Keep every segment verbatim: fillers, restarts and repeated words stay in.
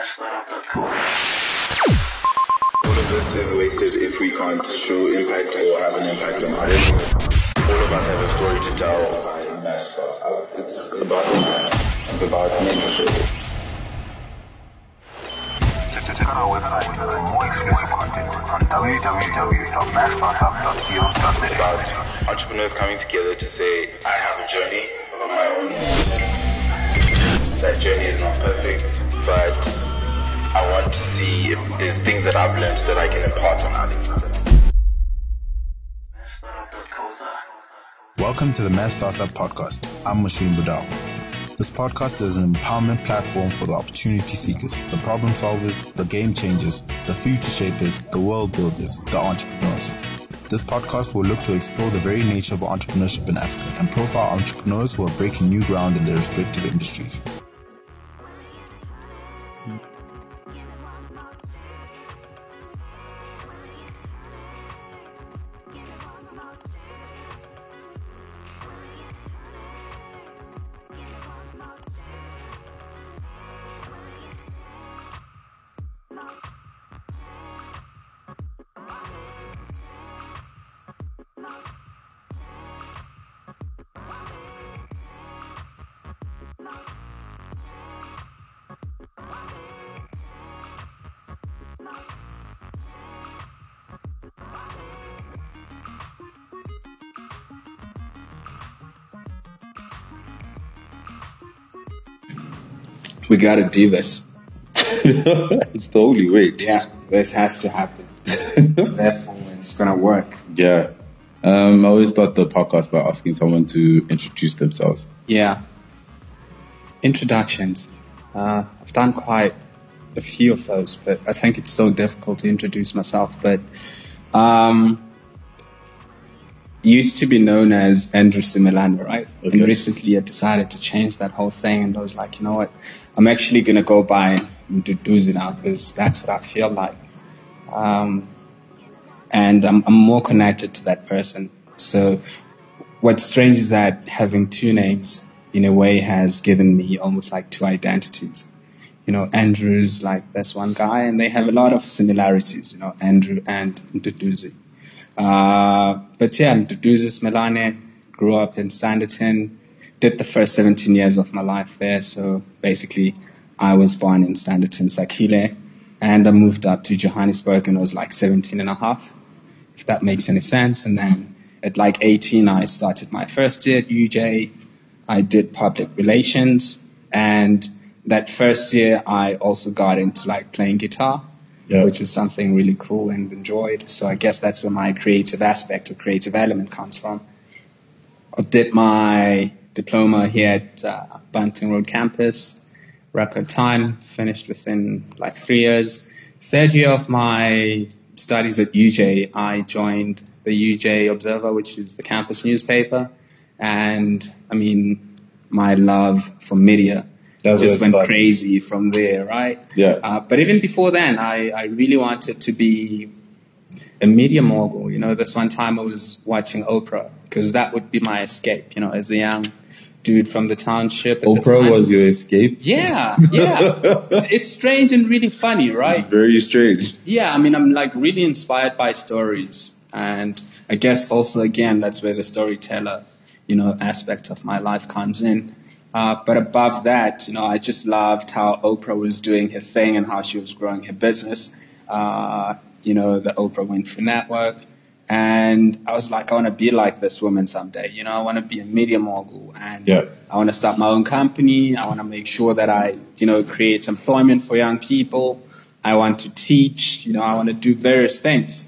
All of this is wasted if we can't show impact or have an impact on others. All of us have a story to tell. It's about impact. It's about mentorship. Check out our website for more exclusive content on w w w dot mass startup dot co dot z a. It's about entrepreneurs coming together to say, I have a journey of my own. That journey is not perfect, but I want to see if there's things that I've learned that I can impart on others. Welcome to the Mass Startup Podcast. I'm Mashun Budal. This podcast is an empowerment platform for the opportunity seekers, the problem solvers, the game changers, the future shapers, the world builders, the entrepreneurs. This podcast will look to explore the very nature of entrepreneurship in Africa and profile entrepreneurs who are breaking new ground in their respective industries. We gotta do this. It's the only way. Yeah, this has to happen. Therefore, it's gonna work. Yeah. Um, I always start the podcast by asking someone to introduce themselves. Yeah. Introductions. Uh, I've done quite a few of those, but I think it's still difficult to introduce myself. But um, used to be known as Andrew Simelane, right? Okay. And recently I decided to change that whole thing, and I was like, you know what? I'm actually going to go by Nduduzi now because that's what I feel like. Um, and I'm, I'm more connected to that person. So what's strange is that having two names in a way has given me almost like two identities. You know, Andrew's like this one guy, and they have a lot of similarities, you know, Andrew and Nduduzi. Uh, but yeah, Nduduzi Simelane, grew up in Standerton, did the first seventeen years of my life there. So basically, I was born in Standerton, Sakile, and I moved up to Johannesburg and I was like seventeen and a half, if that makes any sense. And then at like eighteen, I started my first year at U J. I did public relations, and that first year I also got into like playing guitar. Yeah. Which is something really cool and enjoyed. So I guess that's where my creative aspect or creative element comes from. I did my diploma here at uh, Bunting Road campus, record time, finished within like three years. Third year of my studies at U J, I joined the U J Observer, which is the campus newspaper. And I mean, my love for media That just went fun. crazy from there, right? Yeah. Uh, but even before then, I, I really wanted to be a media mogul. You know, this one time I was watching Oprah because that would be my escape, you know, as a young dude from the township. Oprah was your escape? Yeah, yeah. it's, it's strange and really funny, right? It's very strange. Yeah, I mean, I'm like really inspired by stories. And I guess also, again, that's where the storyteller, you know, aspect of my life comes in. Uh, but above that, you know, I just loved how Oprah was doing her thing and how she was growing her business. Uh, you know, the Oprah Winfrey Network. And I was like, I want to be like this woman someday. You know, I want to be a media mogul, and yeah. I want to start my own company. I want to make sure that I, you know, create employment for young people. I want to teach, you know, I want to do various things.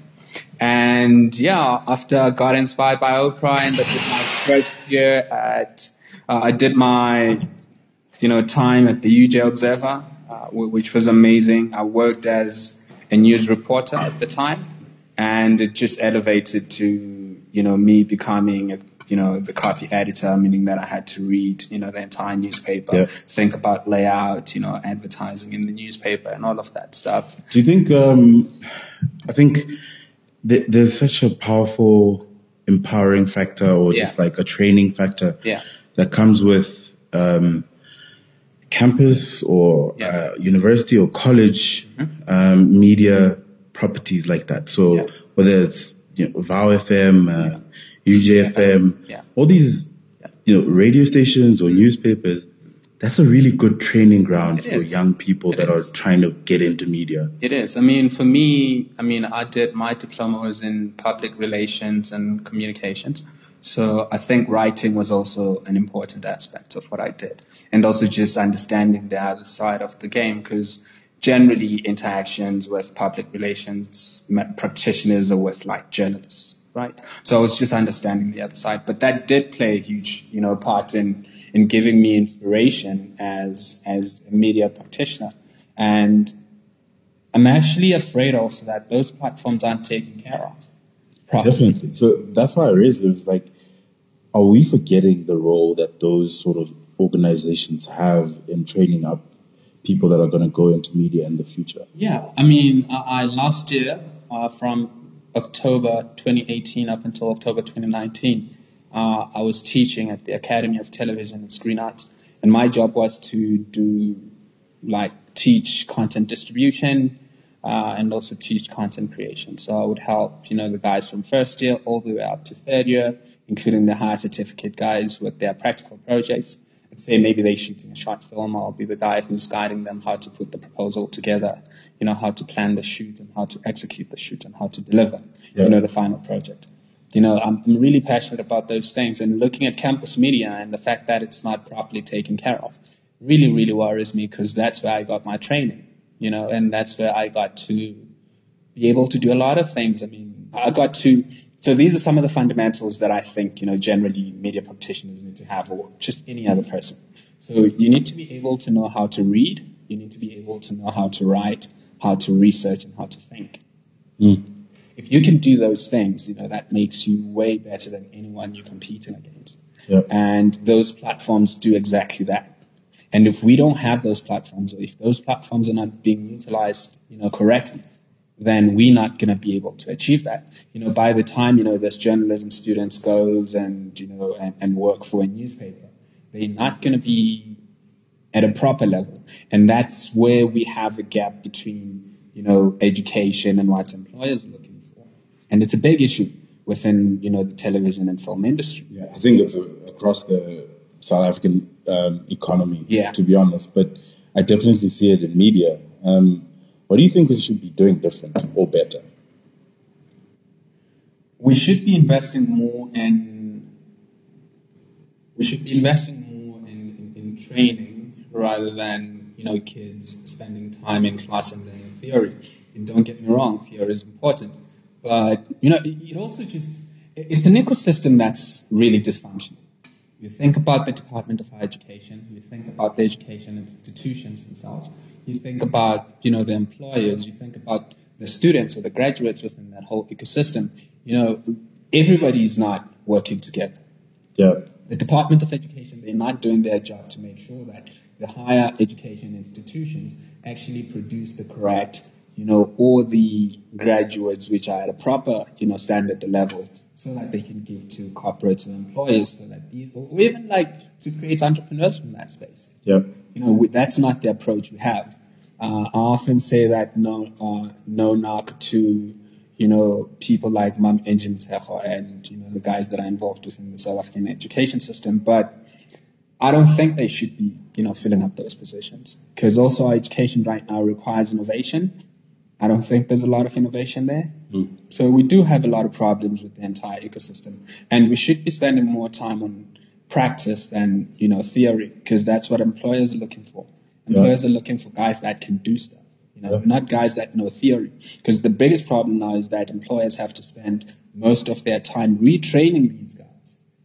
And yeah, after I got inspired by Oprah and I did my first year at Uh, I did my, you know, time at the U J Observer, uh, w- which was amazing. I worked as a news reporter at the time, and it just elevated to, you know, me becoming, a, you know, the copy editor, meaning that I had to read, you know, the entire newspaper, yeah. think about layout, you know, advertising in the newspaper and all of that stuff. Do you think, um, I think th- there's such a powerful empowering factor or yeah. just like a training factor. Yeah. That comes with um, campus or Yeah. uh, university or college Mm-hmm. um, media properties like that. So Yeah. whether it's you know, V O W F M, uh, U J F M, Yeah. all these you know radio stations or newspapers, that's a really good training ground It for is. young people It that is. are trying to get into media. It is. I mean, for me, I mean, I did my diploma was in public relations and communications. So I think writing was also an important aspect of what I did. And also just understanding the other side of the game, because generally interactions with public relations ma- practitioners are with like journalists, right? So I was just understanding the other side. But that did play a huge, you know, part in, in giving me inspiration as, as a media practitioner. And I'm actually afraid also that those platforms aren't taken care of properly. Definitely. So that's why I raised it. It was like, are we forgetting the role that those sort of organizations have in training up people that are going to go into media in the future? Yeah, I mean, I, I last year, uh, from October twenty eighteen up until October twenty nineteen, uh, I was teaching at the Academy of Television and Screen Arts, and my job was to do, like, teach content distribution, uh, and also teach content creation. So I would help, you know, the guys from first year all the way up to third year, including the higher certificate guys with their practical projects. And say maybe they're shooting a short film, I'll be the guy who's guiding them how to put the proposal together, you know, how to plan the shoot and how to execute the shoot and how to deliver, Yeah. you know, the final project. You know, I'm, I'm really passionate about those things, and looking at campus media and the fact that it's not properly taken care of really, really worries me, because that's where I got my training, you know, and that's where I got to be able to do a lot of things. I mean, I got to, so these are some of the fundamentals that I think, you know, generally media practitioners need to have, or just any other person. So you need to be able to know how to read, you need to be able to know how to write, how to research, and how to think. Mm. If you can do those things, you know, that makes you way better than anyone you're competing against. Yeah. And those platforms do exactly that. And if we don't have those platforms, or if those platforms are not being utilized, you know, correctly, then we're not going to be able to achieve that. You know, by the time, you know, this journalism students goes and, you know, and, and work for a newspaper, they're not going to be at a proper level. And that's where we have a gap between, you know, education and what employers are looking for. And it's a big issue within, you know, the television and film industry. Yeah, I think it's a, across the South African um, economy, Yeah. to be honest. But I definitely see it in media. Um, what do you think we should be doing different or better? We should be investing more in, we should be investing more in, in, in training rather than, you know, kids spending time in class and learning theory. And don't get me wrong, theory is important. But, you know, it, it also just, it's an ecosystem that's really dysfunctional. You think about the Department of Higher Education, you think about the education institutions themselves, you think about, you know, the employers, you think about the students or the graduates within that whole ecosystem. You know, everybody's not working together. Yeah. The Department of Education, they're not doing their job to make sure that the higher education institutions actually produce the correct, you know, all the graduates which are at a proper, you know, standard level, so that they can give to corporates and employers, so that these, or even like to create entrepreneurs from that space. Yeah. You know, we, that's not the approach we have. Uh, I often say that no, uh, no knock to, you know, people like Mam Engine Tejo and, you know, the guys that are involved within the South African education system, but I don't think they should be, you know, filling up those positions, because also our education right now requires innovation. I don't think there's a lot of innovation there. Mm. So we do have a lot of problems with the entire ecosystem, and we should be spending more time on practice than, you know, theory, because that's what employers are looking for. Employers Yeah. are looking for guys that can do stuff, you know, Yeah. not guys that know theory. Because the biggest problem now is that employers have to spend most of their time retraining these guys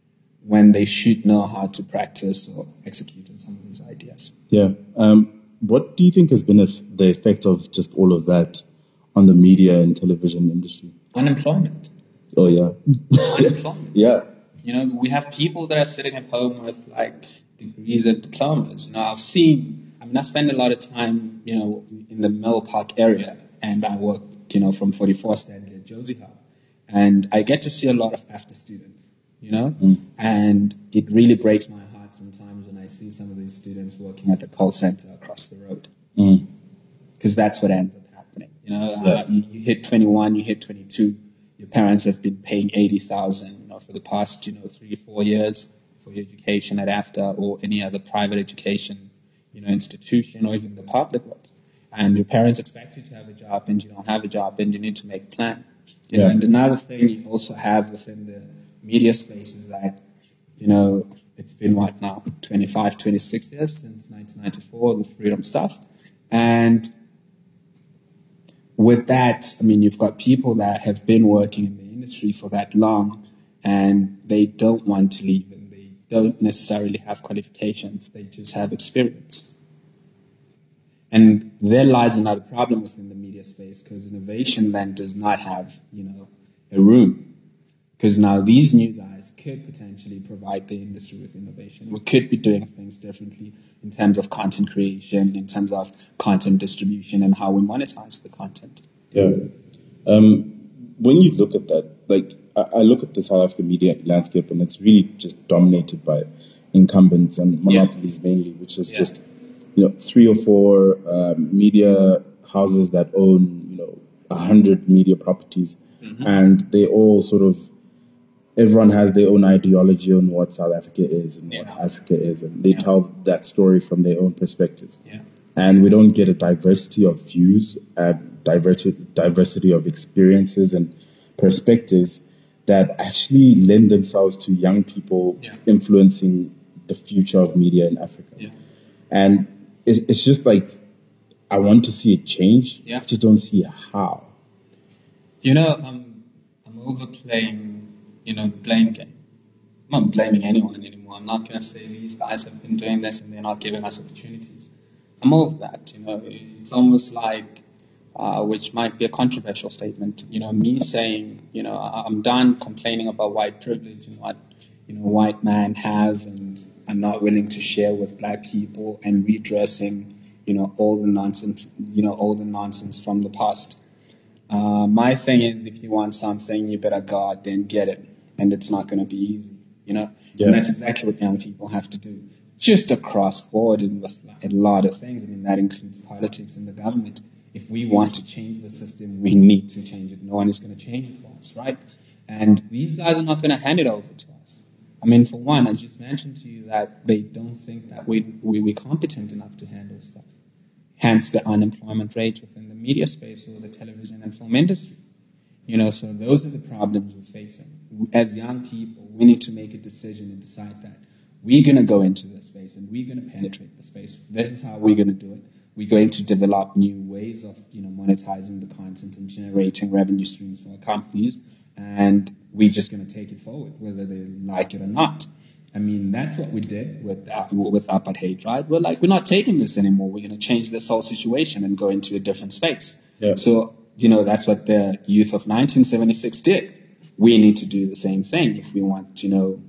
when they should know how to practice or execute on some of these ideas. Yeah. Um, what do you think has been a, the effect of just all of that on the media and television industry? Unemployment. Oh, yeah. Unemployment. Yeah. You know, we have people that are sitting at home with like degrees and diplomas. Now, I've seen, I mean, I spend a lot of time, you know, in the Mill Park area, and I work, you know, from forty-fourth Standard at Josie Hub. And I get to see a lot of after students, you know, Mm. and it really breaks my heart sometimes when I see some of these years students working at the call center across the road. Mm. Because that's what ends up happening. You know, Yeah. uh, you, you hit twenty-one, you hit twenty-two, your parents have been paying eighty thousand, you know, for the past, you know, three, four years for your education at AFDA or any other private education, you know, institution or even the public ones. And your parents expect you to have a job and you don't have a job and you need to make a plan. You know, Yeah. and another thing you also have within the media space is that, you know, it's been what now, twenty-five, twenty-six years since nineteen ninety-four, the freedom stuff. And with that, I mean, you've got people that have been working in the industry for that long and they don't want to leave and they don't necessarily have qualifications. They just have experience. And there lies another problem within the media space because innovation then does not have, you know, a room. Because now these new guys could potentially provide the industry with innovation. We could be doing things differently in terms of content creation, in terms of content distribution and how we monetize the content. Yeah. Um, when you look at that, like, I, I look at the South African media landscape and it's really just dominated by incumbents and monopolies yeah. mainly, which is yeah. just, you know, three or four um, media houses that own, you know, a hundred media properties. Mm-hmm. And they all sort of, everyone has their own ideology on what South Africa is and yeah. what Africa is. And they yeah. tell that story from their own perspective. Yeah. And we don't get a diversity of views and diversity, diversity of experiences and perspectives that actually lend themselves to young people yeah. influencing the future of media in Africa. Yeah. And it's, it's just like, I want to see it change. Yeah. I just don't see how. You know, I'm, I'm overplaying, you know, the blame game. I'm not blaming anyone anymore. I'm not going to say these guys have been doing this and they're not giving us opportunities. I'm over that, you know. It's almost like, uh, which might be a controversial statement, you know, me saying, you know, I'm done complaining about white privilege and what, you know, white men have and I'm not willing to share with black people and redressing, you know, all the nonsense, you know, all the nonsense from the past. Uh, my thing is, if you want something, you better go out there and get it. And it's not going to be easy, you know? Yeah. And that's exactly what young people have to do. Just across board and with a lot of things. I mean, that includes politics and the government. If we want to change the system, we need to change it. No one is going to change it for us, right? And these guys are not going to hand it over to us. I mean, for one, I just mentioned to you that they don't think that we, we, we're competent enough to handle stuff. Hence the unemployment rate within the media space or the television and film industry. You know, so those are the problems we're facing. As young people, we need to make a decision and decide that we're going to go into this space and we're going to penetrate the space. This is how we're going to do it. We're going to develop new ways of, you know, monetizing the content and generating revenue streams for our companies. And we're just going to take it forward, whether they like it or not. I mean, that's what we did with uh, with apartheid, right? We're like, we're not taking this anymore. We're going to change this whole situation and go into a different space. Yeah. So, you know, that's what the youth of nineteen seventy-six did. We need to do the same thing if we want, you know,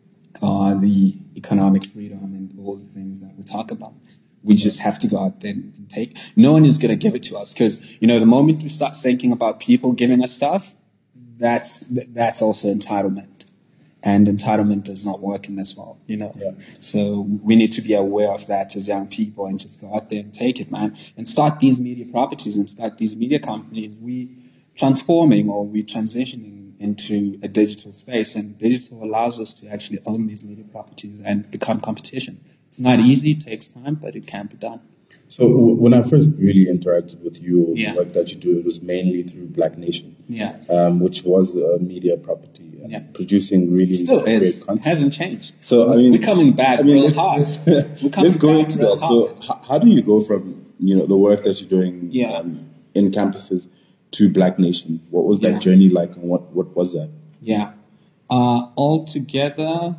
uh, the economic freedom and all the things that we talk about. We just have to go out there and take. No one is going to give it to us because, you know, the moment we start thinking about people giving us stuff, that's that's also entitlement. And entitlement does not work in this world, you know. Yeah. So we need to be aware of that as young people and just go out there and take it, man. And start these media properties and start these media companies. We transforming or we transitioning into a digital space, and digital allows us to actually own these media properties and become competition. It's not easy, it takes time, but it can be done. So w- when I first really interacted with you, Yeah. the work that you do, it was mainly through Black Nation, Yeah. um, which was a media property and Yeah. producing really Still great is. It content. hasn't changed. So I mean, we're coming back I mean, real let's, hard. let's, We're coming let's go back into real that. So hard. h- how do you go from, you know, the work that you're doing Yeah. um, in campuses to Black Nation? What was that Yeah. journey like, and what, what was that? Yeah. Uh, altogether,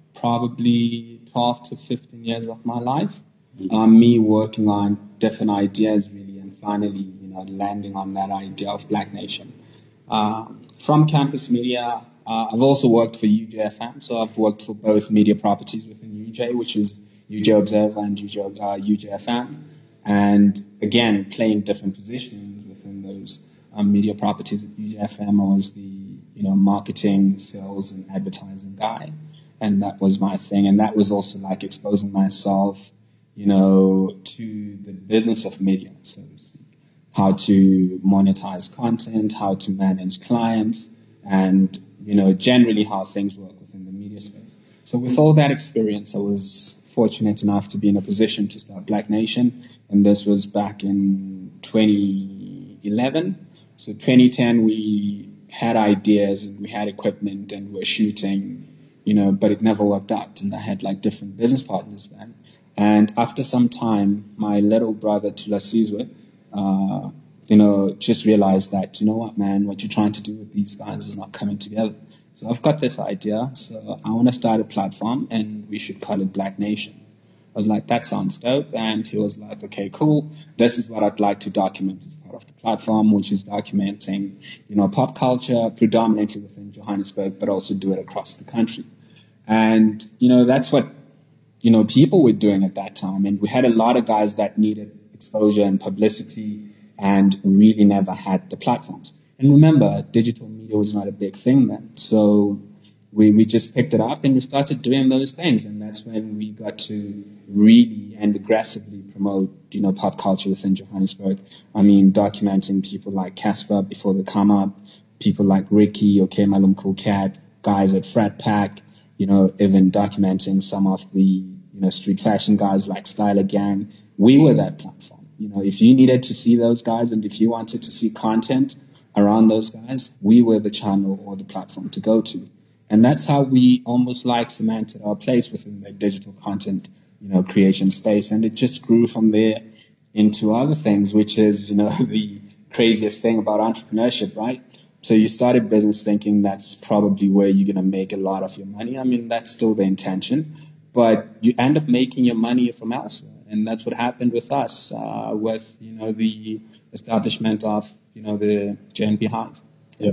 probably twelve to fifteen years of my life. Mm-hmm. Um, me working on different ideas really and finally, you know, landing on that idea of Black Nation. Uh, from campus media, uh, I've also worked for U J F M, so I've worked for both media properties within U J, which is U J Observer and U J, uh, U J F M. And again, playing different positions within those um, media properties at U J F M. I was the, you know, marketing, sales, and advertising guy. And that was my thing. And that was also like exposing myself, you know, to the business of media, so to speak. How to monetize content, how to manage clients, and, you know, generally how things work within the media space. So with all that experience, I was fortunate enough to be in a position to start Black Nation. And this was back in twenty eleven. So twenty ten, we had ideas and we had equipment and we were shooting, you know, but it never worked out. And I had like different business partners then. And after some time, my little brother, Tulasizwe, uh, you know, just realized that, you know what, man, what you're trying to do with these guys is not coming together. So I've got this idea. So I want to start a platform and we should call it Black Nation. I was like, that sounds dope. And he was like, okay, cool. This is what I'd like to document as part of the platform, which is documenting, you know, pop culture predominantly within Johannesburg, but also do it across the country. And, you know, that's what, you know, people were doing at that time. And we had a lot of guys that needed exposure and publicity and really never had the platforms. And remember, digital media was not a big thing then. So we, we just picked it up and we started doing those things. And that's when we got to really and aggressively promote, you know, pop culture within Johannesburg. I mean, documenting people like Casper before they come up, people like Ricky, OK Malum Cool Cat, guys at Frat Pack, you know, even documenting some of the, you know, street fashion guys like Styler Gang. We were that platform. You know, if you needed to see those guys and if you wanted to see content around those guys, we were the channel or the platform to go to. And that's how we almost like cemented our place within the digital content, you know, creation space. And it just grew from there into other things, which is, you know, the craziest thing about entrepreneurship, right? So you started business thinking that's probably where you're going to make a lot of your money. I mean, that's still the intention, but you end up making your money from elsewhere. And that's what happened with us, uh, with, you know, the establishment of, you know, the J N B Hive. Yeah.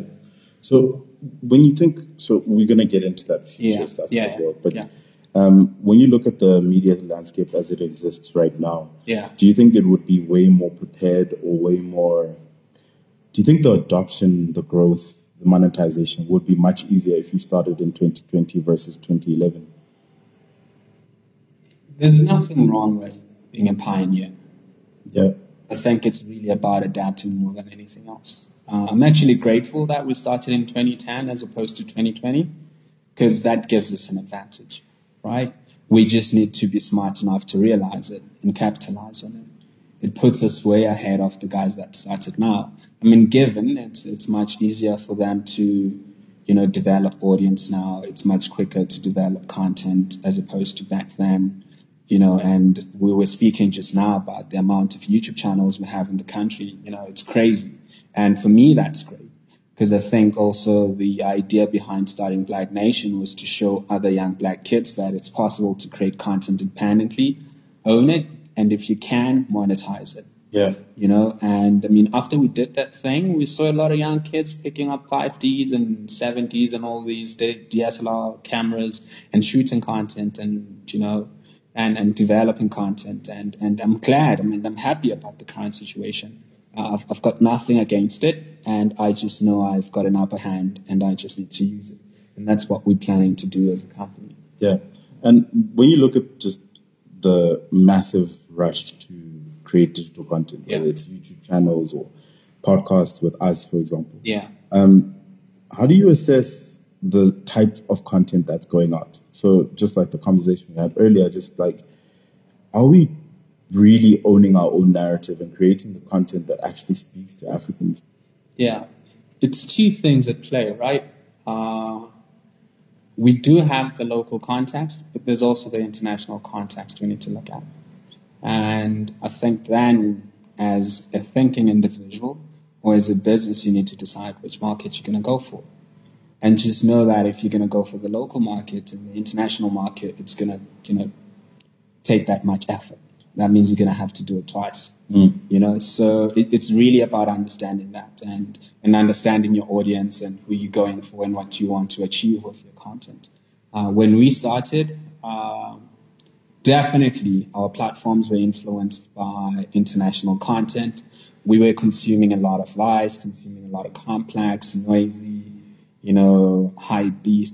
So when you think, so we're going to get into that future yeah. stuff yeah, as well, but yeah. um, when you look at the media landscape as it exists right now, yeah. do you think it would be way more prepared or way more, do you think the adoption, the growth, the monetization would be much easier if you started in twenty twenty versus twenty eleven? There's nothing wrong with being a pioneer. Yeah. I think it's really about adapting more than anything else. Uh, I'm actually grateful that we started in twenty ten as opposed to twenty twenty, because that gives us an advantage, right? We just need to be smart enough to realize it and capitalize on it. It puts us way ahead of the guys that started now. I mean, given it's it's much easier for them to, you know, develop audience now. It's much quicker to develop content as opposed to back then. You know, and we were speaking just now about the amount of YouTube channels we have in the country. You know, it's crazy. And for me, that's great. Because I think also the idea behind starting Black Nation was to show other young black kids that it's possible to create content independently, own it, and if you can, monetize it. Yeah. You know, and I mean, after we did that thing, we saw a lot of young kids picking up five Ds and seven Ds and all these D S L R cameras and shooting content and, you know, and, and developing content. And, and I'm glad, I mean, I'm happy about the current situation. Uh, I've, I've got nothing against it, and I just know I've got an upper hand and I just need to use it. And that's what we're planning to do as a company. Yeah. And when you look at just the massive rush to create digital content, yeah. whether it's YouTube channels or podcasts with us, for example. Yeah. Um, how do you assess the type of content that's going out? So just like the conversation we had earlier, just like, are we really owning our own narrative and creating the content that actually speaks to Africans? Yeah. It's two things at play, right? Uh, we do have the local context, but there's also the international context we need to look at. And I think then, as a thinking individual or as a business, you need to decide which market you're going to go for. And just know that if you're going to go for the local market and the international market, it's going to, you know, take that much effort. That means you're going to have to do it twice. Mm. You know, so it, it's really about understanding that and, and understanding your audience and who you're going for and what you want to achieve with your content. Uh, when we started, uh, definitely our platforms were influenced by international content. We were consuming a lot of Vice, consuming a lot of Complex, Noisy, you know, Hype Beast, and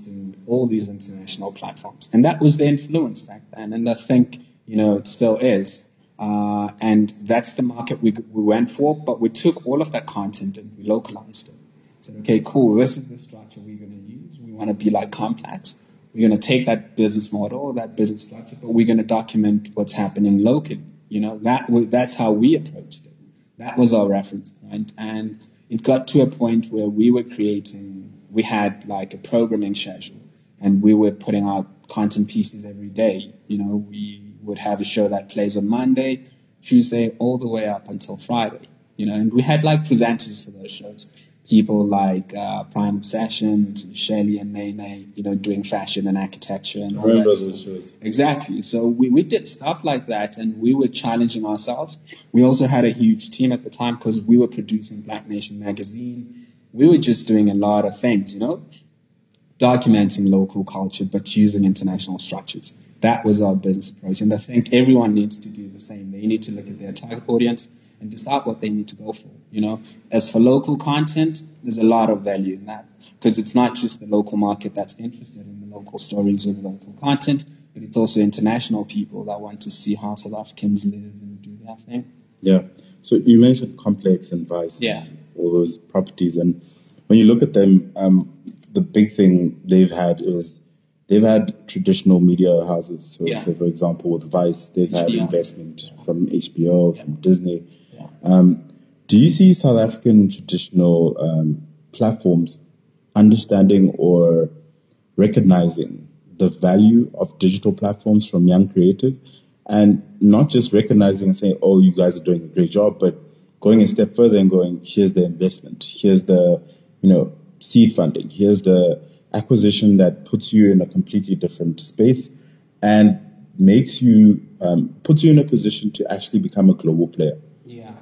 all these international platforms. And that was the influence back then. And I think, you know, it still is. Uh, and that's the market we, we went for, but we took all of that content and we localized it. Said, okay, cool, this is the structure we're going to use. We want to be like Complex. We're going to take that business model, that business structure, but we're going to document what's happening locally. You know, that was, that's how we approached it. That was our reference point. And it got to a point where we were creating, we had like a programming schedule, and we were putting out content pieces every day. You know, we would have a show that plays on Monday, Tuesday, all the way up until Friday. You know, and we had like presenters for those shows. People like uh, Prime Obsessions, Shelley and Nene, you know, doing fashion and architecture and all I remember that those stuff. shows. Exactly. So we, we did stuff like that, and we were challenging ourselves. We also had a huge team at the time because we were producing Black Nation magazine. We were just doing a lot of things, you know, documenting local culture but using international structures. That was our business approach, and I think everyone needs to do the same. They need to look at their target audience and decide what they need to go for, you know. As for local content, there's a lot of value in that because it's not just the local market that's interested in the local stories or the local content, but it's also international people that want to see how South Africans live and do their thing. Yeah. So you mentioned Complex and Vice. Yeah. All those properties. And when you look at them, um, the big thing they've had is they've had traditional media houses. So, Yeah. so for example, with Vice, they've had H B O. investment from H B O, from Disney. Yeah. Um, do you see South African traditional um, platforms understanding or recognizing the value of digital platforms from young creators, and not just recognizing and saying, oh, you guys are doing a great job, but going a step further and going, here's the investment, here's the, you know, seed funding, here's the acquisition that puts you in a completely different space and makes you, um, puts you in a position to actually become a global player? Yeah.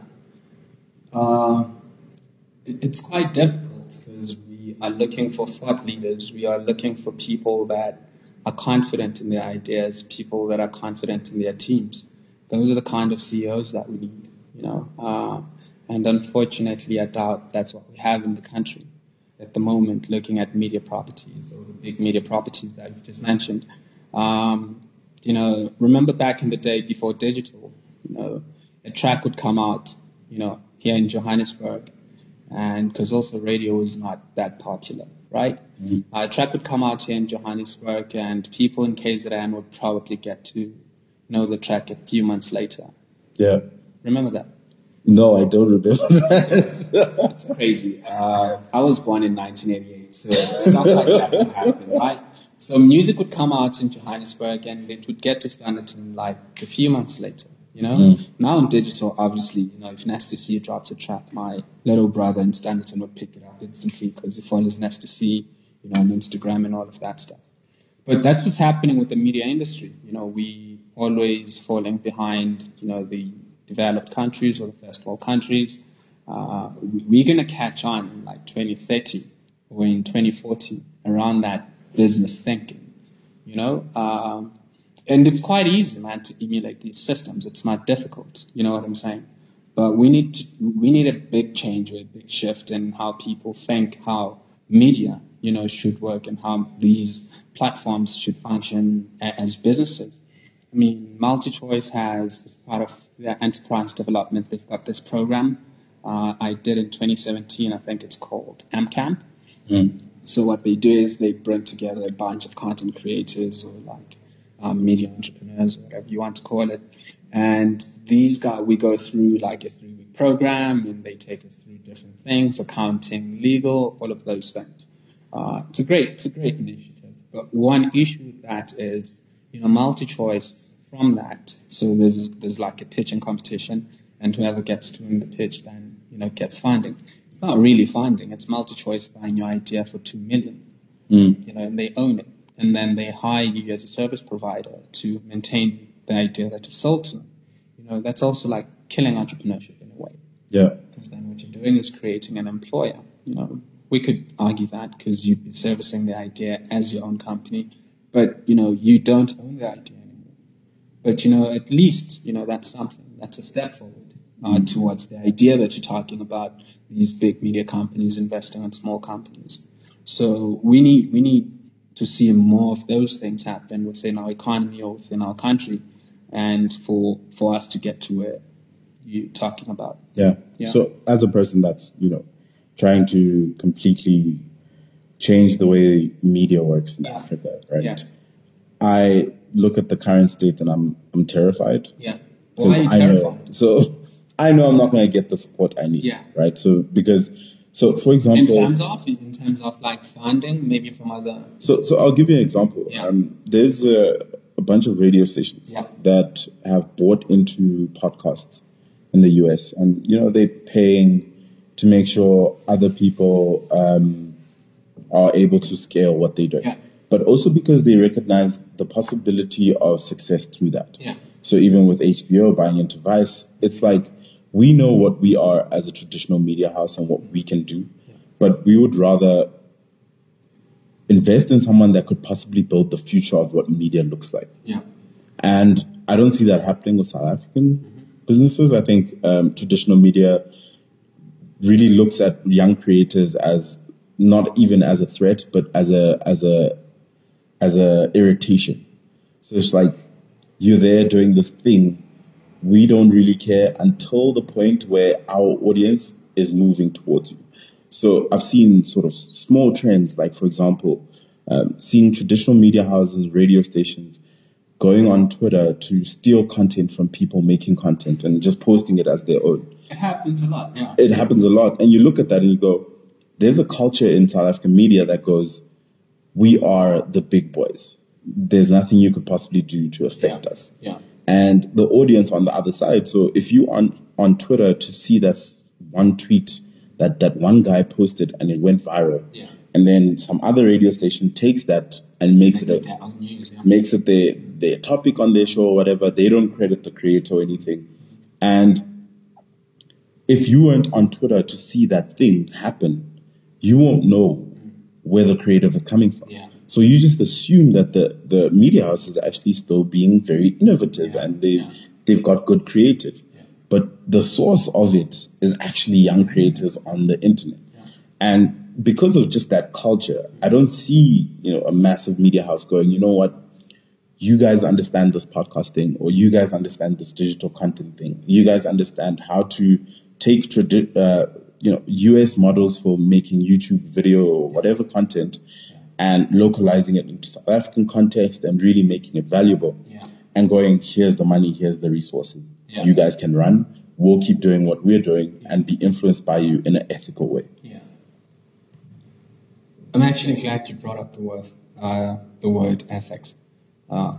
Uh, it, it's quite difficult because we are looking for thought leaders. We are looking for people that are confident in their ideas, people that are confident in their teams. Those are the kind of C E Os that we need, you know. Uh, and unfortunately, I doubt that's what we have in the country at the moment, looking at media properties or the big media properties that you just mentioned. Um, you know, remember back in the day before digital, you know, a track would come out, you know, here in Johannesburg, and because also radio was not that popular, right? Mm-hmm. Uh, a track would come out here in Johannesburg, and people in K Z N would probably get to know the track a few months later. Yeah. Remember that? No, I don't remember that. It's crazy. Uh, I was born in nineteen eighty-eight, so stuff like that would happen, right? So music would come out in Johannesburg, and it would get to Standerton like a few months later. You know, mm. Now in digital, obviously, you know, if Nasty C drops a track, my little brother in Standerton would pick it up instantly because he follows Nasty C, you know, on Instagram and all of that stuff. But that's what's happening with the media industry. You know, we always falling behind, you know, the developed countries or the first world countries. Uh, we're going to catch on in like twenty thirty or in twenty forty around that business thinking, you know. Um, And it's quite easy, man, to emulate these systems. It's not difficult. You know what I'm saying? But we need to, we need a big change or a big shift in how people think, how media, you know, should work and how these platforms should function as businesses. I mean, MultiChoice has, as part of their enterprise development, they've got this program uh, I did in twenty seventeen. I think it's called AmCamp. Mm. So what they do is they bring together a bunch of content creators or like Um, media entrepreneurs, or whatever you want to call it. And these guys, we go through like a three-week program, and they take us through different things, accounting, legal, all of those things. Uh, it's a great, it's a great initiative. But one issue with that is, you know, MultiChoice from that. So there's there's like a pitching competition, and whoever gets to win the pitch then, you know, gets funding. It's not really funding. It's MultiChoice buying your idea for two million. Mm. You know, and they own it. And then they hire you as a service provider to maintain the idea that you've sold to them. You know, that's also like killing entrepreneurship in a way. Yeah. Because then what you're doing is creating an employer. You know, we could argue that because you'd be servicing the idea as your own company, but, you know, you don't own the idea anymore. But, you know, at least, you know, that's something. That's a step forward uh, mm-hmm. towards the idea that you're talking about, these big media companies investing in small companies. So we need, we need to see more of those things happen within our economy or within our country, and for for us to get to where you're talking about. Yeah. Yeah. So as a person that's, you know, trying to completely change the way media works in Yeah. Africa, right? Yeah. I look at the current state and I'm I'm terrified. Yeah. Why are you I know, terrified? so I know I'm not going to get the support I need. Yeah. Right. So because so for In example, terms of, in terms of like funding, maybe from other. so so I'll give you an example. Yeah. Um, there's a, a bunch of radio stations Yeah. that have bought into podcasts in the U S, and you know they're paying to make sure other people um, are able to scale what they do. Yeah. But also because they recognize the possibility of success through that. Yeah. So even with H B O buying into Vice, it's like we know what we are as a traditional media house and what we can do, but we would rather invest in someone that could possibly build the future of what media looks like. Yeah. And I don't see that happening with South African businesses. I think um, traditional media really looks at young creators as not even as a threat, but as a as a as a irritation. So it's like you're there doing this thing. We don't really care until the point where our audience is moving towards you. So I've seen sort of small trends, like for example, um, seeing traditional media houses, radio stations going on Twitter to steal content from people making content and just posting it as their own. It happens a lot. Yeah. It happens a lot. And you look at that and you go, there's a culture in South African media that goes, we are the big boys. There's nothing you could possibly do to affect Yeah. us. Yeah. And the audience on the other side. So if you on on Twitter to see that one tweet that that one guy posted and it went viral, Yeah. and then some other radio station takes that and makes it a, Yeah, on news, yeah. makes it their their topic on their show or whatever. They don't credit the creator or anything. And if you weren't on Twitter to see that thing happen, you won't know where the creative is coming from. Yeah. So you just assume that the, the media house is actually still being very innovative Yeah. and they, Yeah. they've got good creative. Yeah. But the source of it is actually young creators on the internet. Yeah. And because of just that culture, I don't see, you know, a massive media house going, you know what, you guys understand this podcast thing, or you guys understand this digital content thing. You guys understand how to take tradi- uh, you know, U S models for making YouTube video or whatever content and localizing it into South African context and really making it valuable. Yeah. And going, here's the money, here's the resources. Yeah. You guys can run. We'll keep doing what we're doing and be influenced by you in an ethical way. Yeah. I'm actually glad you brought up the word, uh, the word ethics. Uh,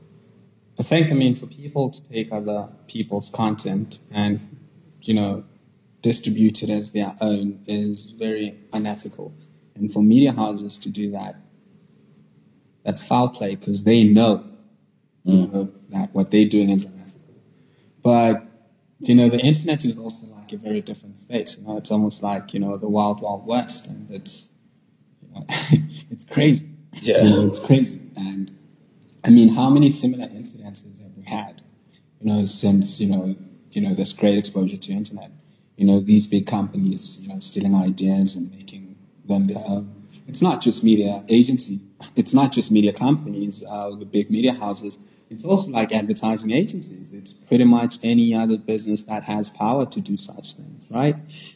I think, I mean, for people to take other people's content and, you know, distribute it as their own is very unethical. And for media houses to do that, that's foul play because they know, you know that what they're doing is unethical. But, you know, the internet is also like a very different space. You know, it's almost like, you know, the wild, wild west. And it's, you know, it's crazy. Yeah. You know, it's crazy. And, I mean, how many similar incidences have we had, you know, since, you know, you know, this great exposure to internet? You know, these big companies, you know, stealing ideas and making them their own. It's not just media agencies. It's not just media companies, uh, the big media houses. It's also like advertising agencies. It's pretty much any other business that has power to do such things, right?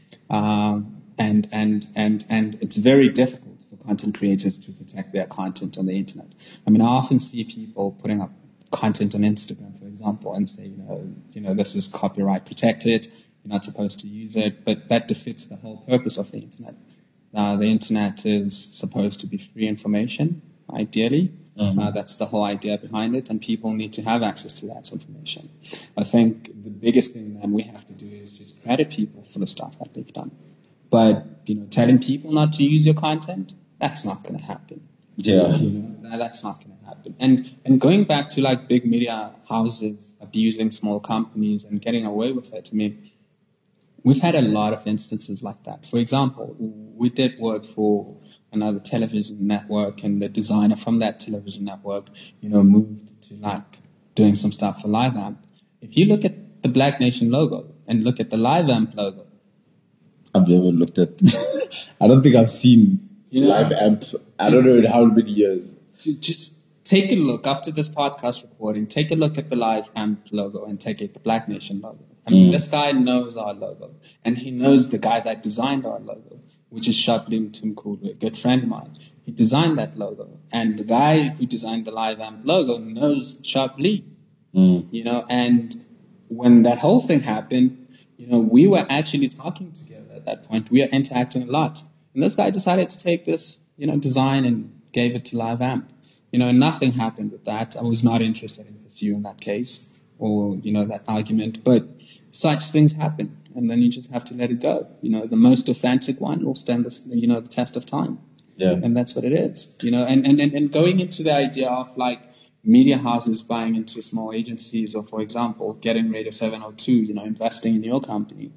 Um, and, and, and, and it's very difficult for content creators to protect their content on the internet. I mean, I often see people putting up content on Instagram, for example, and say, you know, you know, this is copyright protected. You're not supposed to use it, but that defeats the whole purpose of the internet. Uh, the internet is supposed to be free information, ideally. Mm-hmm. Uh, that's the whole idea behind it, and people need to have access to that information. I think the biggest thing that we have to do is just credit people for the stuff that they've done. But, you know, telling people not to use your content, that's not going to happen. Yeah. You know, that, that's not going to happen. And and going back to like big media houses abusing small companies and getting away with it, I mean, we've had a lot of instances like that. For example, we did work for another television network, and the designer from that television network, you know, moved to like doing some stuff for LiveAmp. If you look at the Black Nation logo and look at the LiveAmp logo, I've never looked at. I don't think I've seen you know, LiveAmp. I don't know in how many years. Just take a look after this podcast recording. Take a look at the Live Amp logo and take it the Black Nation logo. I mean, mm. this guy knows our logo, and he knows the guy that designed our logo, which is Shablim Tumkulu, a good friend of mine. He designed that logo, and the guy who designed the Live Amp logo knows Shablim. Mm. You know, and when that whole thing happened, you know, we were actually talking together at that point. We were interacting a lot, and this guy decided to take this, you know, design and gave it to Live Amp. You know, nothing happened with that. I was not interested in pursuing that case or, you know, that argument. But such things happen, and then you just have to let it go. You know, the most authentic one will stand the, you know, the test of time. Yeah. And that's what it is. You know, and, and, and going into the idea of like media houses buying into small agencies, or for example, getting Radio seven oh two, you know, investing in your company,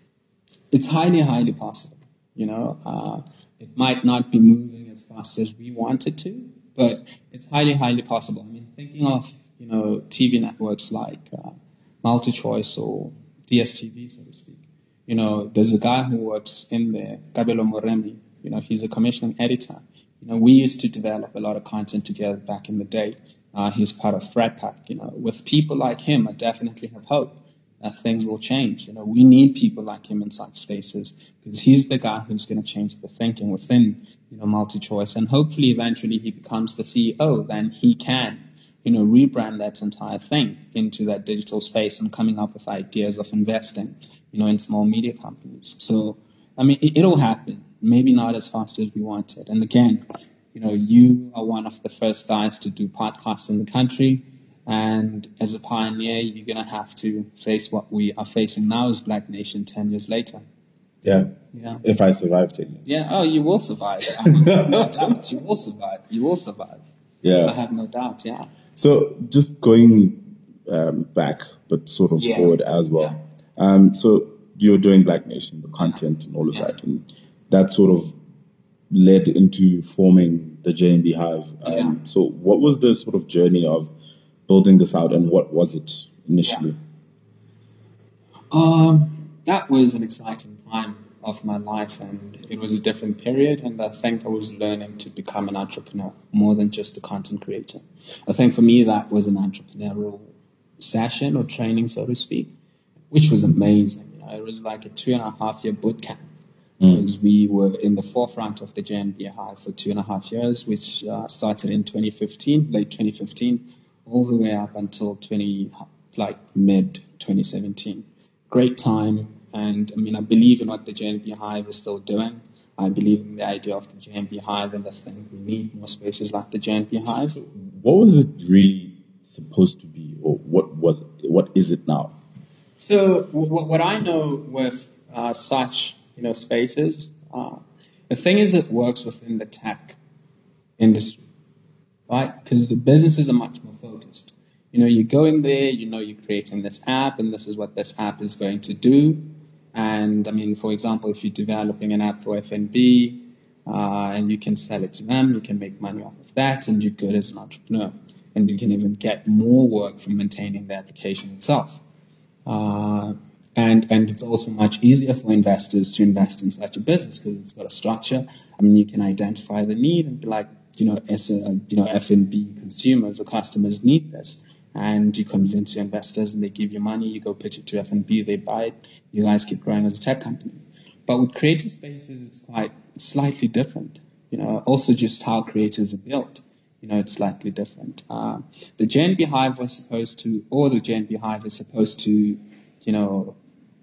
it's highly, highly possible. You know, uh, it might not be moving as fast as we want it to, but it's highly, highly possible. I mean, thinking of, you know, T V networks like uh, MultiChoice or D S T V, so to speak. You know, there's a guy who works in there, Kabelo Moremi. You know, he's a commissioning editor. You know, we used to develop a lot of content together back in the day. Uh, he's part of Fredpack. You know, with people like him, I definitely have hope that things will change. You know, we need people like him in such spaces because he's the guy who's going to change the thinking within, you know, MultiChoice. And hopefully eventually he becomes the C E O, then he can, you know, rebrand that entire thing into that digital space and coming up with ideas of investing, you know, in small media companies. So, I mean, it, it'll happen. Maybe not as fast as we wanted. And again, you know, you are one of the first guys to do podcasts in the country. And as a pioneer, you're going to have to face what we are facing now as Black Nation ten years later. Yeah. Yeah. If I survive ten years. Yeah. Oh, you will survive. I mean, no doubt. You will survive. You will survive. Yeah. I have no doubt. Yeah. So just going um, back, but sort of yeah. forward as well. Yeah. Um, so you're doing Black Nation, the content and all of yeah. that. And that sort of led into forming the J N B Hive. Um, yeah. So what was the sort of journey of building this out, and what was it initially? Yeah. Um, that was an exciting time of my life, and it was a different period, and I think I was learning to become an entrepreneur more than just a content creator. I think for me that was an entrepreneurial session or training, so to speak, which was amazing. You know, it was like a two and a half year boot camp. Mm. Because we were in the forefront of the J N B Hive for two and a half years, which uh, started in twenty fifteen, late twenty fifteen, all the way up until twenty, like mid twenty seventeen. Great time, and I mean, I believe in what the J N B Hive is still doing. I believe in the idea of the J N B Hive, and I think we need more spaces like the J N B Hive. So what was it really supposed to be, or what was it? What is it now? So w- what I know with uh, such you know spaces, uh, the thing is, it works within the tech industry. Right? Because the businesses are much more focused. You know, you go in there, you know you're creating this app, and this is what this app is going to do. And, I mean, for example, if you're developing an app for F N B, uh, and you can sell it to them, you can make money off of that, and you're good as an entrepreneur. And you can even get more work from maintaining the application itself. Uh, and, and it's also much easier for investors to invest in such a business because it's got a structure. I mean, you can identify the need and be like, you know, as a, you know, F N B consumers or customers need this. And you convince your investors and they give you money, you go pitch it to F N B, they buy it, you guys keep growing as a tech company. But with creative spaces, it's quite slightly different. You know, also just how creators are built. You know, it's slightly different. Uh, the J N B Hive was supposed to, or the J N B Hive is supposed to, you know,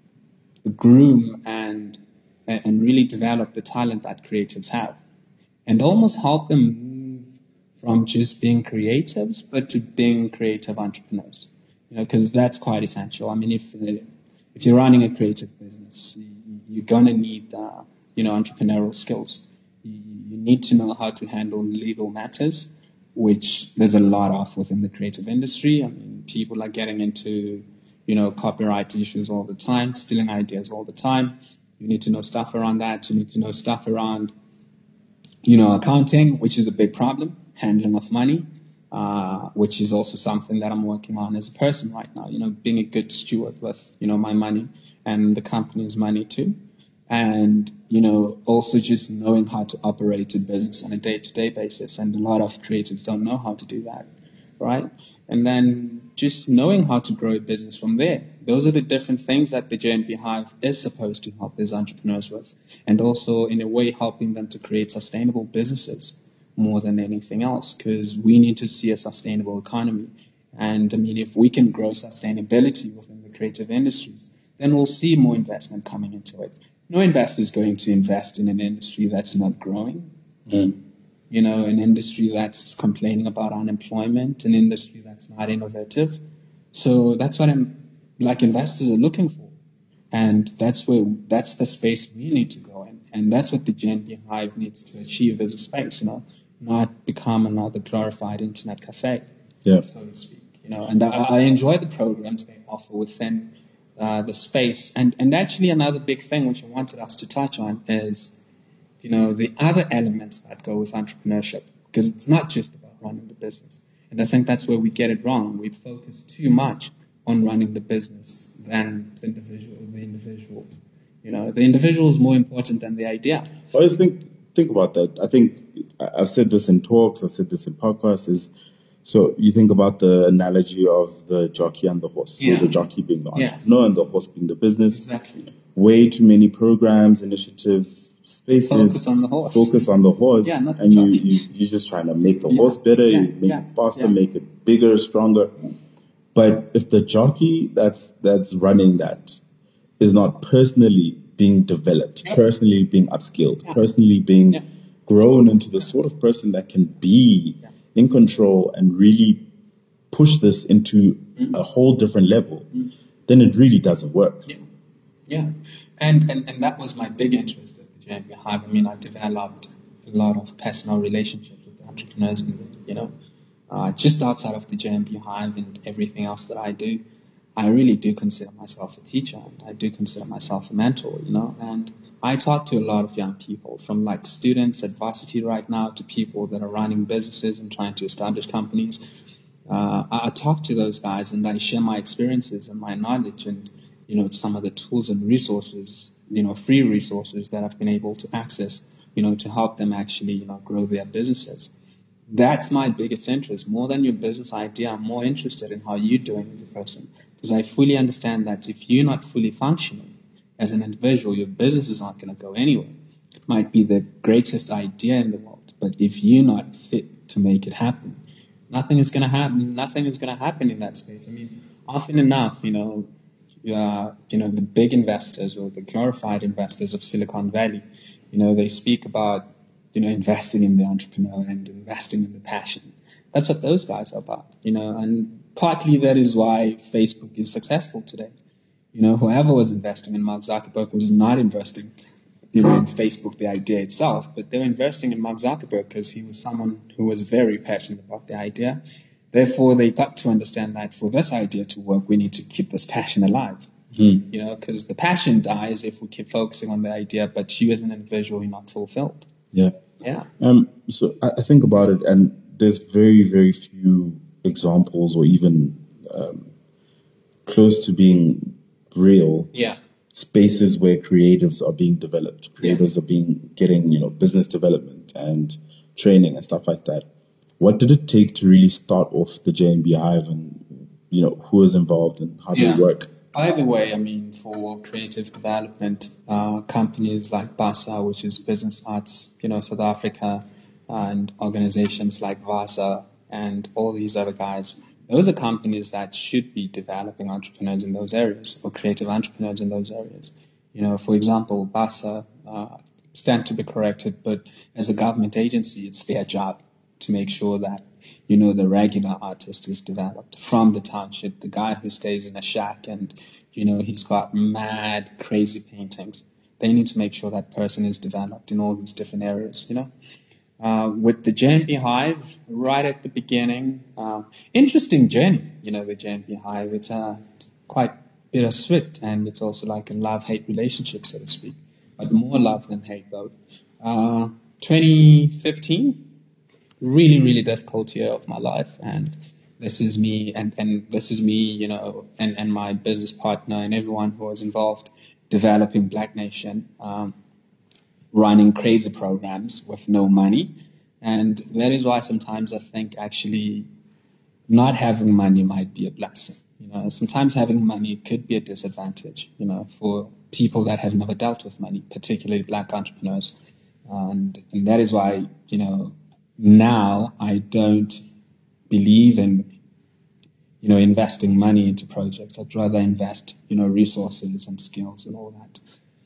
groom and and really develop the talent that creatives have. And almost help them move from just being creatives, but to being creative entrepreneurs. You know, because that's quite essential. I mean, if if you're running a creative business, you're gonna need uh, you know entrepreneurial skills. You, you need to know how to handle legal matters, which there's a lot of within the creative industry. I mean, people are getting into you know copyright issues all the time, stealing ideas all the time. You need to know stuff around that. You need to know stuff around You know, accounting, which is a big problem, handling of money, uh, which is also something that I'm working on as a person right now, you know, being a good steward with, you know, my money and the company's money too. and, you know, also just knowing how to operate a business on a day-to-day basis. And a lot of creatives don't know how to do that, right? And then just knowing how to grow a business from there. Those are the different things that the J N B Hive is supposed to help these entrepreneurs with, and also in a way helping them to create sustainable businesses more than anything else, because we need to see a sustainable economy. And I mean, if we can grow sustainability within the creative industries, then we'll see more investment coming into it. No investor is going to invest in an industry that's not growing. Mm. You know, an industry that's complaining about unemployment, an industry that's not innovative. So that's what I'm, like investors are looking for. And that's where, that's the space we need to go in. And that's what the J N B Hive needs to achieve as a space, you know, not become another glorified internet cafe, Yeah. so to speak. You know, and I, I enjoy the programs they offer within uh, the space. And, and actually another big thing which I wanted us to touch on is, you know, the other elements that go with entrepreneurship, because it's not just about running the business. And I think that's where we get it wrong. We focus too much on running the business than the individual. The individual, you know, the individual is more important than the idea. I always think think about that. I think I- I've said this in talks. I've said this in podcasts. Is so you think about the analogy of the jockey and the horse. Yeah. So the jockey being the Yeah. entrepreneur and the horse being the business. Exactly. Way too many programs, initiatives, spaces. Focus on the horse. Focus on the horse. Yeah, not the and you, jockey. you you're just trying to make the Yeah. horse better. Yeah. You make Yeah. it faster, Yeah. make it bigger, stronger. But if the jockey that's that's running that is not personally being developed, Yeah. personally being upskilled, Yeah. personally being Yeah. grown into the sort of person that can be Yeah. in control and really push this into Mm. a whole different level, Mm. then it really doesn't work. Yeah, yeah, and, and and that was my big interest at the J N B Hive. I mean, I developed a lot of personal relationships with the entrepreneurs, and you know, uh, just outside of the J N B Hive and everything else that I do, I really do consider myself a teacher, and I do consider myself a mentor. You know, and I talk to a lot of young people, from like students at varsity right now to people that are running businesses and trying to establish companies. Uh, I, I talk to those guys and I share my experiences and my knowledge and, you know, some of the tools and resources, you know, free resources that I've been able to access, you know, to help them actually, you know, grow their businesses. That's my biggest interest. More than your business idea, I'm more interested in how you're doing as a person. Because I fully understand that if you're not fully functioning as an individual, your business is not going to go anywhere. It might be the greatest idea in the world, but if you're not fit to make it happen, nothing is going to happen. Nothing is going to happen in that space. I mean, often enough, you know, uh, you know, the big investors or the glorified investors of Silicon Valley, you know, they speak about, you know, investing in the entrepreneur and investing in the passion. That's what those guys are about, you know, and partly that is why Facebook is successful today. You know, whoever was investing in Mark Zuckerberg was not investing, you know, in Facebook, the idea itself, but they were investing in Mark Zuckerberg because he was someone who was very passionate about the idea. Therefore, they got to understand that for this idea to work, we need to keep this passion alive. Hmm. You know, because the passion dies if we keep focusing on the idea, but you as an individual, you're not fulfilled. Yeah. Yeah. Um. So I, I think about it, and there's very, very few examples, or even um, close to being real. Yeah. Spaces where creatives are being developed, creatives Yeah. are being getting, you know, business development and training and stuff like that. What did it take to really start off the J N B Hive, and, you know, who was involved and how did Yeah. it work? By the way, I mean, for creative development, uh, companies like BASA, which is Business Arts, you know, South Africa, and organizations like VASA and all these other guys, those are companies that should be developing entrepreneurs in those areas, or creative entrepreneurs in those areas. You know, for example, BASA, uh, stand to be corrected, but as a government agency, it's their job to make sure that, you know, the regular artist is developed from the township, the guy who stays in a shack and, you know, he's got mad, crazy paintings. They need to make sure that person is developed in all these different areas, you know. Uh, with the J N B Hive, right at the beginning, uh, interesting journey, you know, the J N B Hive. It's uh, quite bittersweet, and it's also like a love-hate relationship, so to speak. But more love than hate, though. Uh, twenty fifteen, really, really difficult year of my life, and this is me, and, and this is me, you know, and, and my business partner and everyone who was involved developing Black Nation, um, running crazy programs with no money. And that is why sometimes I think actually not having money might be a blessing. You know, sometimes having money could be a disadvantage, you know, for people that have never dealt with money, particularly Black entrepreneurs. And, and that is why, you know, now I don't believe in, you know, investing money into projects. I'd rather invest, you know, resources and skills and all that.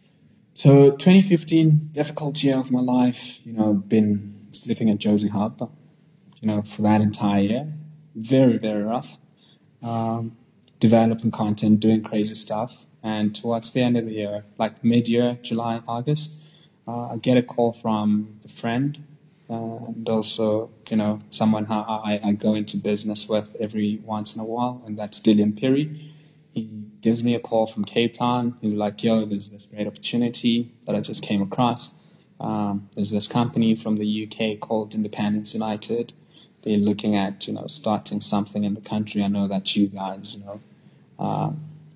So twenty fifteen, difficult year of my life, you know, been sleeping at Josie Harper, you know, for that entire year. Very, very rough. Um, developing content, doing crazy stuff. And towards the end of the year, like mid-year, July, August, uh, I get a call from a friend uh, and also, you know, someone I, I go into business with every once in a while, and that's Dillian Perry. He gives me a call from Cape Town. He's like, yo, there's this great opportunity that I just came across. Um, there's this company from the U K called Independence United. They're looking at, you know, starting something in the country. I know that you guys, you know, uh,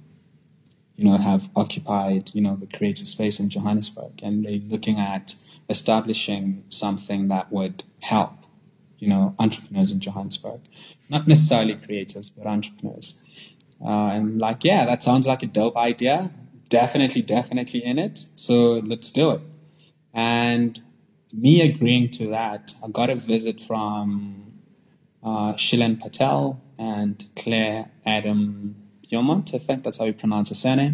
you know, have occupied, you know, the creative space in Johannesburg, and they're looking at establishing something that would help, you know, entrepreneurs in Johannesburg. Not necessarily creators, but entrepreneurs. Uh, and like, yeah, that sounds like a dope idea. Definitely, definitely in it. So let's do it. And me agreeing to that, I got a visit from uh, Shilen Patel and Claire Adam Beaumont, I think that's how you pronounce her surname.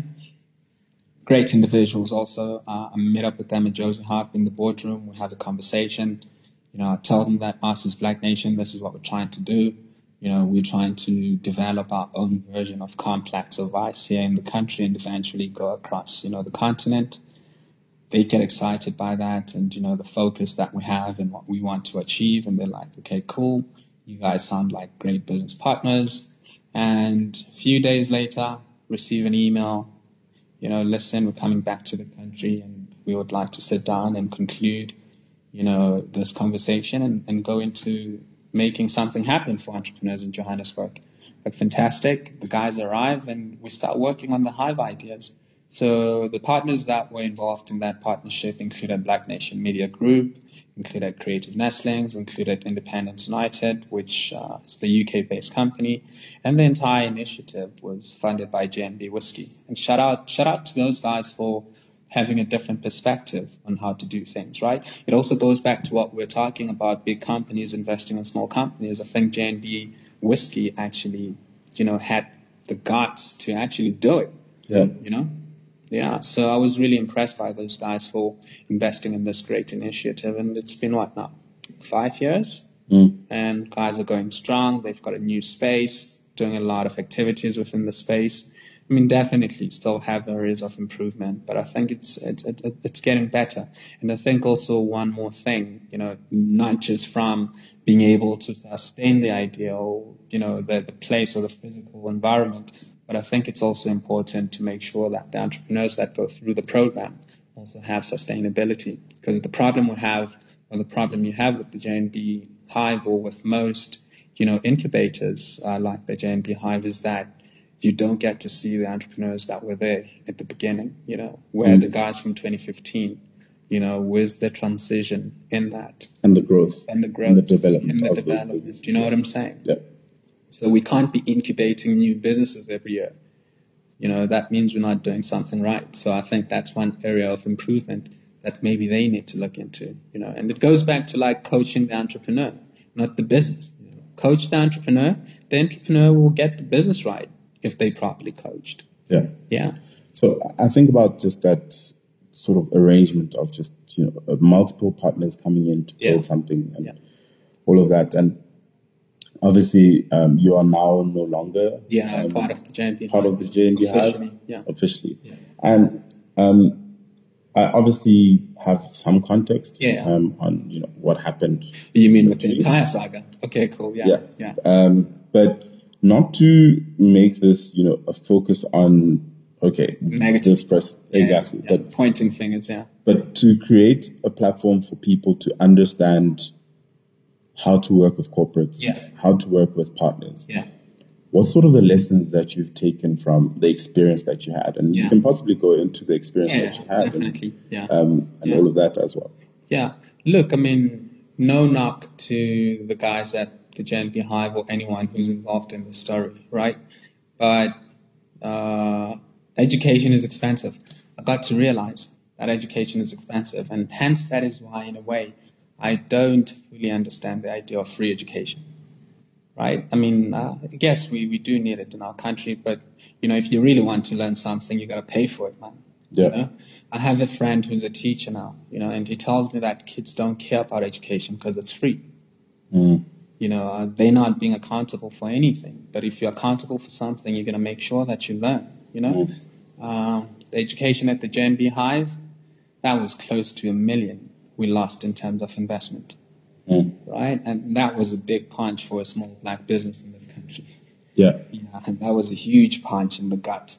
Great individuals also. Uh, I met up with them at Josie Harp in the boardroom. We had a conversation. You know, I told them that us as Black Nation, this is what we're trying to do. You know, we're trying to develop our own version of complex advice here in the country and eventually go across, you know, the continent. They get excited by that and, you know, the focus that we have and what we want to achieve. And they're like, okay, cool. You guys sound like great business partners. And a few days later, receive an email, you know, listen, we're coming back to the country and we would like to sit down and conclude, you know, this conversation and, and go into making something happen for entrepreneurs in Johannesburg. Like, fantastic. The guys arrive and we start working on the Hive ideas. So the partners that were involved in that partnership included Black Nation Media Group, included Creative Nestlings, included Independence United, which uh, is the U K-based company, and the entire initiative was funded by J and B Whiskey. And shout out, shout out to those guys for having a different perspective on how to do things, right? It also goes back to what we're talking about, big companies investing in small companies. I think J and B Whiskey actually, you know, had the guts to actually do it. Yeah. You know? Yeah, so I was really impressed by those guys for investing in this great initiative. And it's been, what now, five years? Mm. And guys are going strong. They've got a new space, doing a lot of activities within the space. I mean, definitely still have areas of improvement, but I think it's it, it, it's getting better. And I think also one more thing, you know, not just from being able to sustain the idea or, you know, the, the place or the physical environment, but I think it's also important to make sure that the entrepreneurs that go through the program also have sustainability. Because the problem we have, or the problem you have with the J and B Hive or with most, you know, incubators uh, like the J and B Hive is that you don't get to see the entrepreneurs that were there at the beginning, you know, where mm. the guys from twenty fifteen, you know, where's the transition in that? And the growth. And the growth. And the development. And the of development. those Do you know what I'm saying? Yeah. So we can't be incubating new businesses every year. You know, that means we're not doing something right. So I think that's one area of improvement that maybe they need to look into, you know, and it goes back to like coaching the entrepreneur, not the business. You know, coach the entrepreneur. The entrepreneur will get the business right if they properly coached. Yeah. Yeah. So I think about just that sort of arrangement of just, you know, uh, multiple partners coming in to Yeah. build something and Yeah. all of that. And obviously, um, you are now no longer Yeah, um, part of the J and B part of the J and B Hive. Officially, yeah. Officially. Yeah. And um, I obviously have some context Yeah. um, on, you know, what happened. You mean with the entire saga? Okay, cool. Yeah. Yeah. Yeah. Um, but not to make this, you know, a focus on, okay, Negative. this person. Yeah, Exactly. yeah. But Pointing fingers, yeah. but to create a platform for people to understand how to work with corporates, Yeah. how to work with partners. Yeah. what's sort of the lessons that you've taken from the experience that you had? And Yeah. you can possibly go into the experience Yeah, that you had definitely. and, Yeah. um, and Yeah. all of that as well. Yeah. Look, I mean, no knock to the guys at the J N B Hive or anyone who's involved in the story, right? But uh, education is expensive. I got to realize that education is expensive, and hence that is why, in a way, I don't fully understand the idea of free education, right? I mean, uh, yes, we, we do need it in our country, but, you know, if you really want to learn something, you got to pay for it, man. Yeah. You know? I have a friend who's a teacher now, you know, and he tells me that kids don't care about education because it's free. Mm. You know, uh, they're not being accountable for anything. But if you're accountable for something, you're going to make sure that you learn, you know. Mm. Um, the education at the J N B Hive, that was close to a million we lost in terms of investment, Mm. right? And that was a big punch for a small black business in this country. Yeah. Yeah, and that was a huge punch in the gut.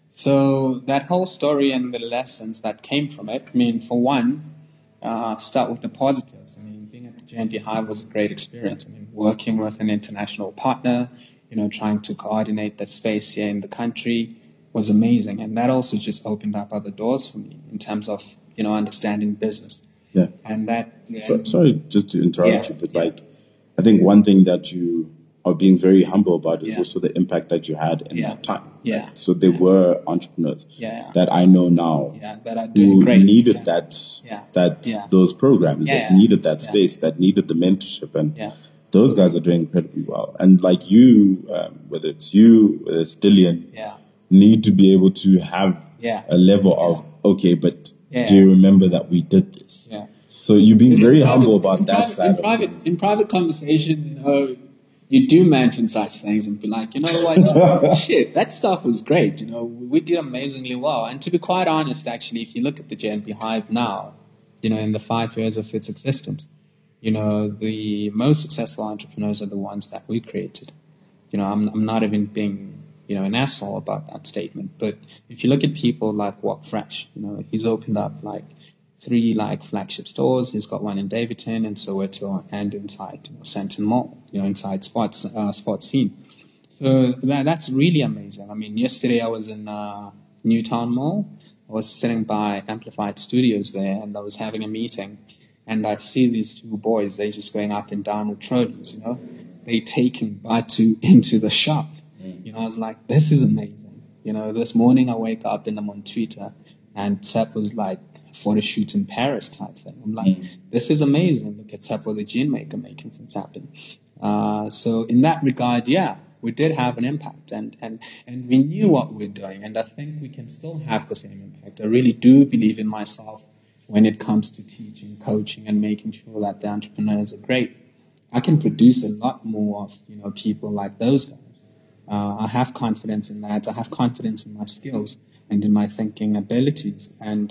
So that whole story and the lessons that came from it, I mean, for one, uh, start with the positives. I mean, being at the J N B Hive was a great experience. I mean, working with an international partner, you know, trying to coordinate that space here in the country was amazing. And that also just opened up other doors for me in terms of, you know, understanding business. Yeah. And that... So, sorry, just to interrupt Yeah, you, but yeah. like, I think one thing that you are being very humble about is Yeah. also the impact that you had in Yeah. that time. Yeah. Right? So there were entrepreneurs Yeah. that I know now Yeah, that are doing who great. needed Yeah. that, Yeah. that Yeah. those programs, Yeah, that yeah. needed that Yeah. space, that needed the mentorship, and Yeah. those guys are doing incredibly well. And like you, um, whether it's you, whether it's Dillian, Yeah. need to be able to have Yeah. a level of, okay, but Yeah. do you remember that we did this? Yeah. So you're being very In humble private- about in that private, side in of private, things. in private conversations, you know, you do mention such things and be like, you know what, shit, that stuff was great. You know, we did amazingly well. And to be quite honest, actually, if you look at the J N B Hive now, you know, in the five years of its existence, you know, the most successful entrepreneurs are the ones that we created. You know, I'm, I'm not even being, you know, an asshole about that statement. But if you look at people like Walk Fresh, you know, he's opened up like three like flagship stores. He's got one in Davidton and Soweto and inside, you know, Sandton Mall, you know, inside sports, uh, sports scene. So that, that's really amazing. I mean, yesterday I was in, uh, Newtown Mall. I was sitting by Amplified Studios there and I was having a meeting and I see these two boys, they just going up and down with trolleys, you know, they taking Batu into the shop. You know, I was like, this is amazing. You know, this morning I wake up and I'm on Twitter and Sep was like, photo shoot in Paris type thing. I'm like, Mm. this is amazing. Look at Seppo the Gene Maker making things happen. Uh, so in that regard, yeah, we did have an impact and, and, and we knew what we were doing. And I think we can still have the same impact. I really do believe in myself when it comes to teaching, coaching, and making sure that the entrepreneurs are great. I can produce a lot more of, you know, people like those guys. Uh, I have confidence in that. I have confidence in my skills and in my thinking abilities. And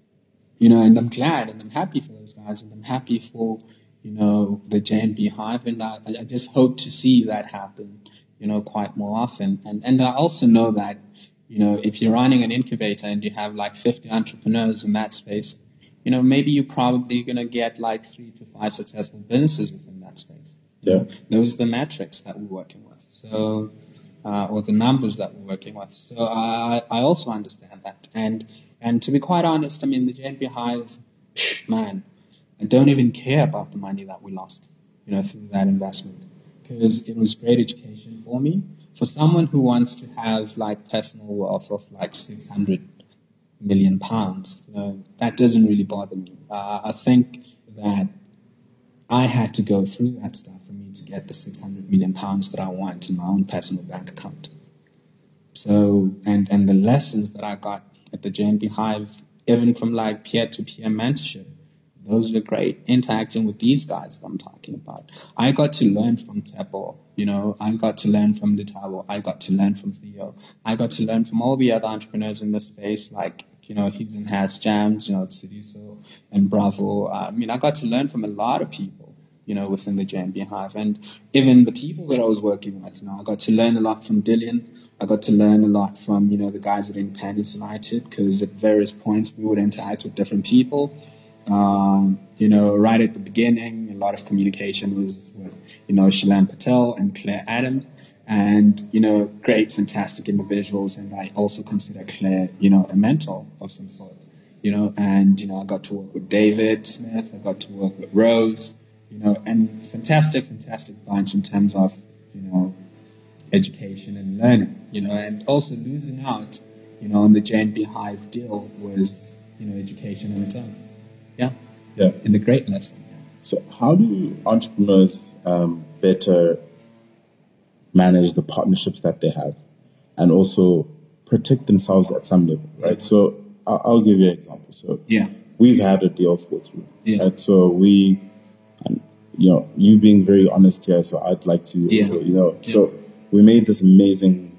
You know, and I'm glad and I'm happy for those guys and I'm happy for, you know, the J N B Hive and I, I just hope to see that happen, you know, quite more often. And, and I also know that, you know, if you're running an incubator and you have like fifty entrepreneurs in that space, you know, maybe you're probably going to get like three to five successful businesses within that space. Yeah. Those are the metrics that we're working with. So, uh, or the numbers that we're working with. So I, I also understand that. And, And to be quite honest, I mean, the J N B Hive, man, I don't even care about the money that we lost, you know, through that investment. Because it was great education for me. For someone who wants to have, like, personal wealth of, like, six hundred million pounds, you know, that doesn't really bother me. Uh, I think that I had to go through that stuff for me to get the six hundred million pounds that I want in my own personal bank account. So, and, and the lessons that I got at the J N B Hive, even from like peer-to-peer mentorship, those were great. Interacting with these guys that I'm talking about. I got to learn from Teppo, you know, I got to learn from Litavo, I got to learn from Theo, I got to learn from all the other entrepreneurs in the space, like, you know, Hughes and Harris Jams, you know, Sidiso and Bravo. I mean, I got to learn from a lot of people, you know, within the J N B Hive. And even the people that I was working with, you know, I got to learn a lot from Dillian. I got to learn a lot from, you know, the guys at Independence United, because at various points we would interact with different people. Um, you know, right at the beginning, a lot of communication was with, you know, Shilan Patel and Claire Adams, and, you know, great, fantastic individuals. And I also consider Claire, you know, a mentor of some sort, you know, and, you know, I got to work with David Smith, I got to work with Rose, you know, and fantastic, fantastic bunch in terms of, you know, education and learning, you know, and also losing out, you know, on the J N B Hive deal was, you know, education on its own. Yeah. Yeah. And a great lesson. So how do entrepreneurs um, better manage the partnerships that they have and also protect themselves at some level, right? So I'll, I'll give you an example. So Yeah. we've had a deal fall through, Yeah. right? So we, and, you know, you being very honest here, so I'd like to Yeah. also, you know, Yeah. so we made this amazing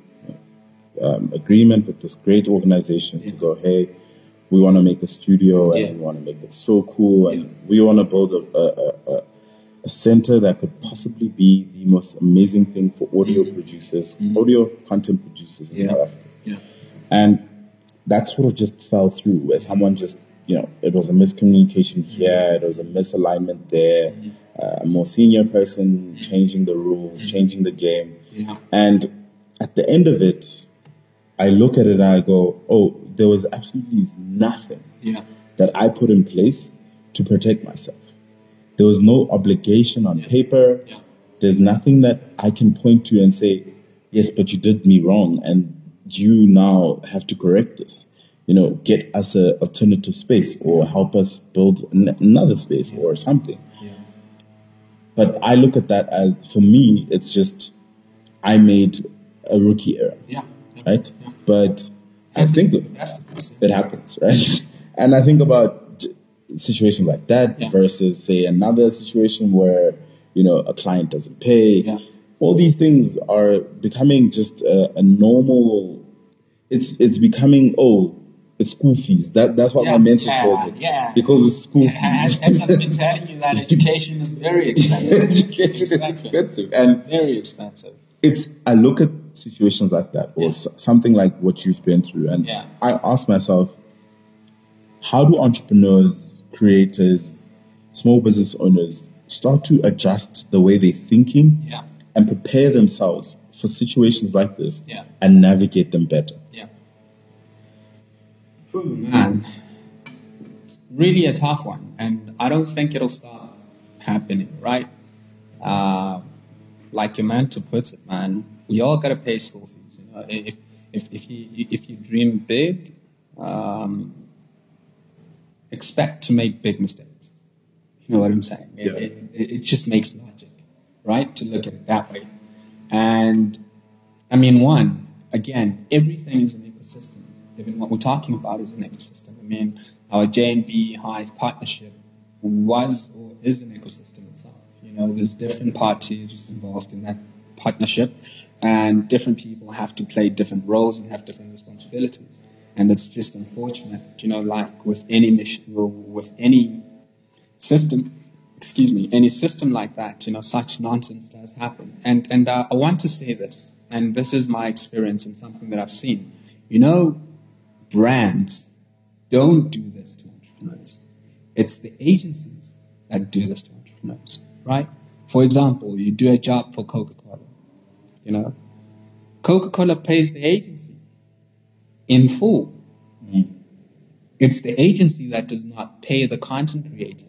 um, agreement with this great organization Yeah. to go, hey, we want to make a studio and Yeah. we want to make it so cool and Yeah. we want to build a, a, a, a center that could possibly be the most amazing thing for audio Mhm. producers, Mhm. audio content producers in Yeah. South Africa. Yeah. And that sort of just fell through where someone just, you know, it was a miscommunication here, it was a misalignment there, Mhm. uh, a more senior person changing the rules, changing the game. Yeah. And at the end of it, I look at it and I go, oh, there was absolutely nothing Yeah. that I put in place to protect myself. There was no obligation on Yeah. paper. Yeah. There's nothing that I can point to and say, yes, but you did me wrong and you now have to correct this. You know, get us an alternative space or help us build an- another space or something. Yeah. But I look at that as, for me, it's just, I made a rookie error, Yeah. Yeah. right? Yeah. But I think That's the person. it happens, right? And I think about j- situations like that Yeah. versus, say, another situation where, you know, a client doesn't pay. Yeah. All these things are becoming just a, a normal. It's it's becoming oh, it's school fees. That that's what Yeah, my mentor yeah, calls it. yeah. Because it's school As, fees. as I've been telling you that education is very expensive. Education is expensive, and Very expensive. it's I look at situations like that or Yeah. s- something like what you've been through, and Yeah. I ask myself, how do entrepreneurs, creators, small business owners start to adjust the way they're thinking Yeah. and prepare themselves for situations like this Yeah. and navigate them better? Yeah. Ooh, man. It's really a tough one. And I don't think it'll stop happening, right? Uh, like your mentor puts it, man, we all gotta pay school fees. You know, if if if you if you dream big, um, expect to make big mistakes. You know what I'm saying? It, Yeah. it, it, it just makes logic, right? To look at it that way. And I mean, one, again, everything is an ecosystem. Even what we're talking about is an ecosystem. I mean, our J N B Hive partnership was or is an ecosystem itself. You know, there's different parties involved in that partnership, and different people have to play different roles and have different responsibilities. And it's just unfortunate, you know, like with any mission, with any system, excuse me, any system like that, you know, such nonsense does happen. And and uh, I want to say this, and this is my experience and something that I've seen. You know, brands don't do this to entrepreneurs. It's the agencies that do this to entrepreneurs, right? For example, you do a job for Coca-Cola. You know, Coca-Cola pays the agency in full. Mm. It's the agency that does not pay the content creator,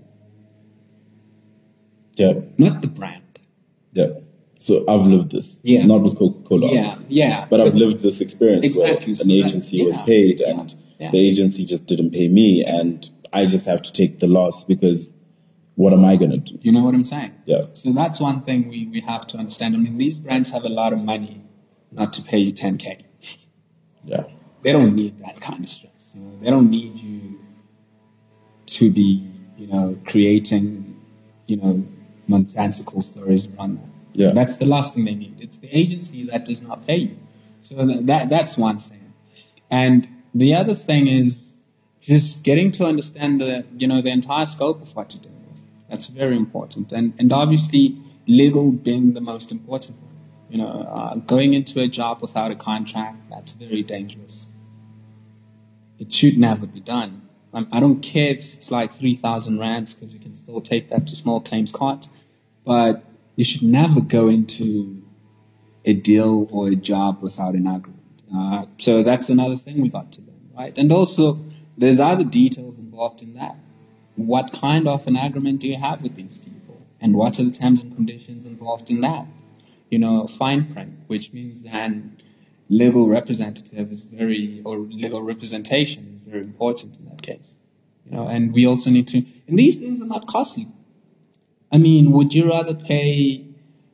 Yeah, not the brand. yeah. So I've lived this, Yeah. not with Coca-Cola, Yeah, obviously, yeah. but I've lived this experience Exactly. where So an that- agency was yeah, paid yeah, and yeah. the agency just didn't pay me, and I just have to take the loss because what am I gonna do? You know what I'm saying? Yeah. So that's one thing we, we have to understand. I mean, these brands have a lot of money not to pay you ten K. Yeah. They don't need that kind of stress. You know, they don't need you to be, you know, creating, you know, nonsensical stories around that. Yeah. That's the last thing they need. It's the agency that does not pay you. So that, that that's one thing. And the other thing is just getting to understand the, you know, the entire scope of what you're doing. That's very important. And, and obviously legal being the most important one. You know, uh, going into a job without a contract, that's very dangerous. It should never be done. Um, I don't care if it's like three thousand rands because you can still take that to small claims court. But you should never go into a deal or a job without an agreement. Uh, so that's another thing we got to learn, right? And also, there's other details involved in that. What kind of an agreement do you have with these people? And what are the terms and conditions involved in that? You know, fine print, which means then legal representative is very, or legal representation is very important in that case. You know, and we also need to, and these things are not costly. I mean, would you rather pay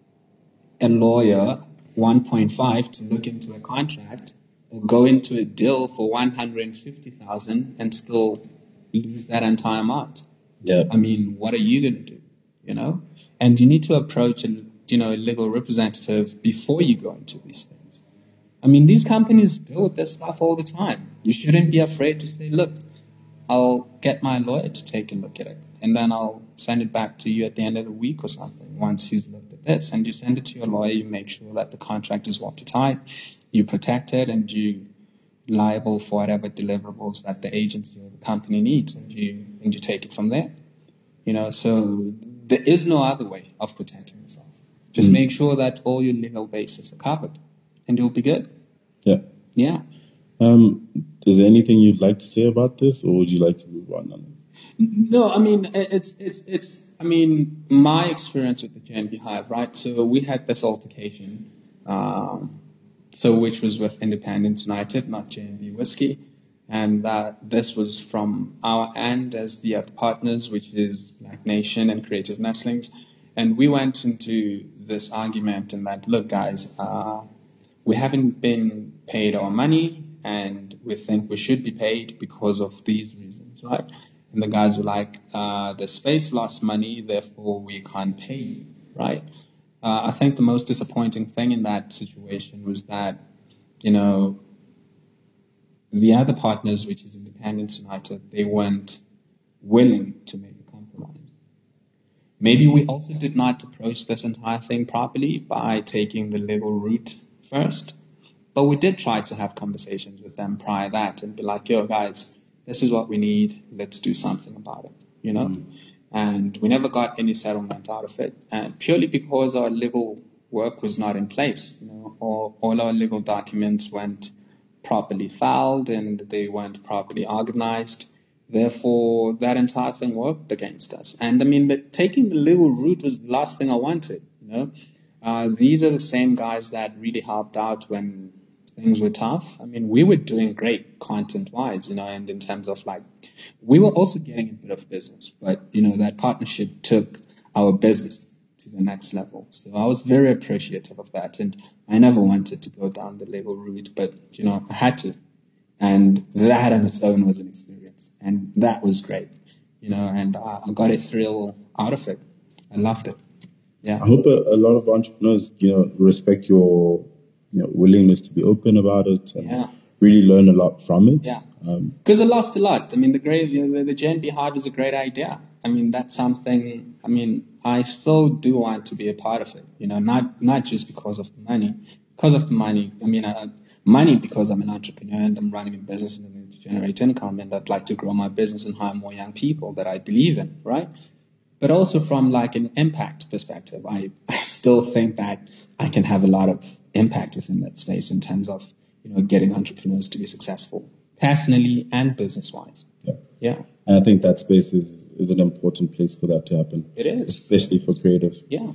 a lawyer one point five to look into a contract or go into a deal for one hundred fifty thousand and still lose that entire amount? Yeah. I mean, what are you going to do? You know, and you need to approach a, you know, a legal representative before you go into these things. I mean, these companies deal with this stuff all the time. You shouldn't be afraid to say, look, I'll get my lawyer to take a look at it, and then I'll send it back to you at the end of the week or something once he's looked at this. And you send it to your lawyer, you make sure that the contract is watertight, you protect it, and you liable for whatever deliverables that the agency or the company needs, and you and you take it from there. You know, so there is no other way of protecting yourself. Just mm. make sure that all your legal bases are covered, and you'll be good. Yeah. Yeah. Um, is there anything you'd like to say about this, or would you like to move on? No, I mean, it's, it's, it's, I mean, my experience with the J N B Hive, right? So we had this altercation, um, so which was with Independence United, not J N B Whiskey. And that this was from our end as the other partners, which is Black Nation and Creative Nestlings. And we went into this argument and that, look, guys, uh, we haven't been paid our money and we think we should be paid because of these reasons, right? And the guys were like, uh, the space lost money, therefore we can't pay you, right? Uh, I think the most disappointing thing in that situation was that, you know, the other partners, which is Independence United, they weren't willing to make a compromise. Maybe we also did not approach this entire thing properly by taking the legal route first, but we did try to have conversations with them prior to that and be like, yo, guys, this is what we need. Let's do something about it, you know? Mm. And we never got any settlement out of it, and purely because our legal work was not in place. You know, all, all our legal documents weren't properly filed and they weren't properly organized. Therefore, that entire thing worked against us. And I mean, the, taking the legal route was the last thing I wanted. You know, uh, these are the same guys that really helped out when things were tough. I mean, we were doing great content-wise, you know, and in terms of like, we were also getting a bit of business, but you know, that partnership took our business to the next level. So I was very appreciative of that, and I never wanted to go down the legal route, but you know, I had to, and that on its own was an experience, and that was great, you know, and I, I got a thrill out of it. I loved it. Yeah. I hope a, a lot of entrepreneurs, you know, respect your, you know, willingness to be open about it and yeah. really learn a lot from it. Yeah. Because um, I lost a lot. I mean, the great, you know, the, the J N B Hive is a great idea. I mean, that's something. I mean, I still do want to be a part of it. You know, not not just because of the money. Because of the money, I mean, uh, money because I'm an entrepreneur and I'm running a business and I need to generate income, and I'd like to grow my business and hire more young people that I believe in, right? But also from like an impact perspective, I, I still think that I can have a lot of impact within that space in terms of, you know, getting entrepreneurs to be successful, personally and business-wise. Yeah. Yeah. And I think that space is, is an important place for that to happen. It is. Especially for creatives. Yeah.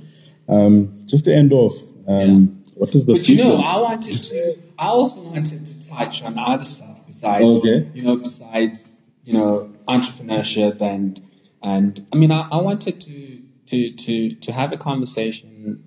Um, just to end off, um, yeah. what is the But future? you know, I wanted to, I also wanted to touch on other stuff besides, okay. you know, besides, you know, entrepreneurship and, and I mean, I, I wanted to, to, to, to have a conversation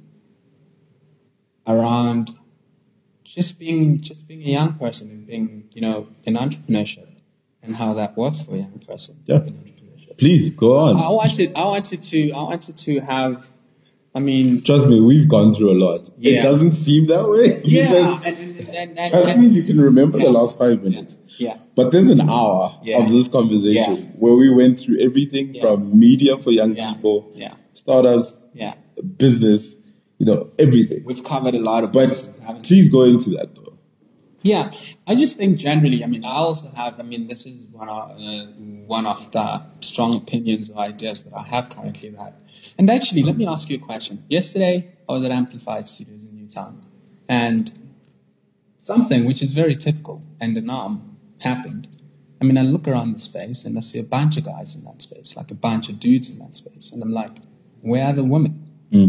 around just being, just being a young person and being, you know, in entrepreneurship and how that works for a young person. Yeah. In entrepreneurship. Please go on. I wanted, I wanted to, I wanted to have, I mean, trust me, we've gone through a lot. Yeah. It doesn't seem that way. Yeah. and, and, and, and, trust and, me, you can remember yeah. the last five minutes. Yeah. But there's an hour yeah. of this conversation yeah. where we went through everything yeah. from media for young yeah. people, yeah. startups, yeah. business, you know, everything. We've covered a lot of But business, haven't we? please go into that though. Yeah, I just think generally, I mean, I also have, I mean, this is one of, uh, one of the strong opinions or ideas that I have currently that. And actually, let me ask you a question. Yesterday, I was at Amplified Studios in Newtown, and something which is very typical and the norm happened. I mean, I look around the space and I see a bunch of guys in that space, like a bunch of dudes in that space. And I'm like, where are the women? Mm.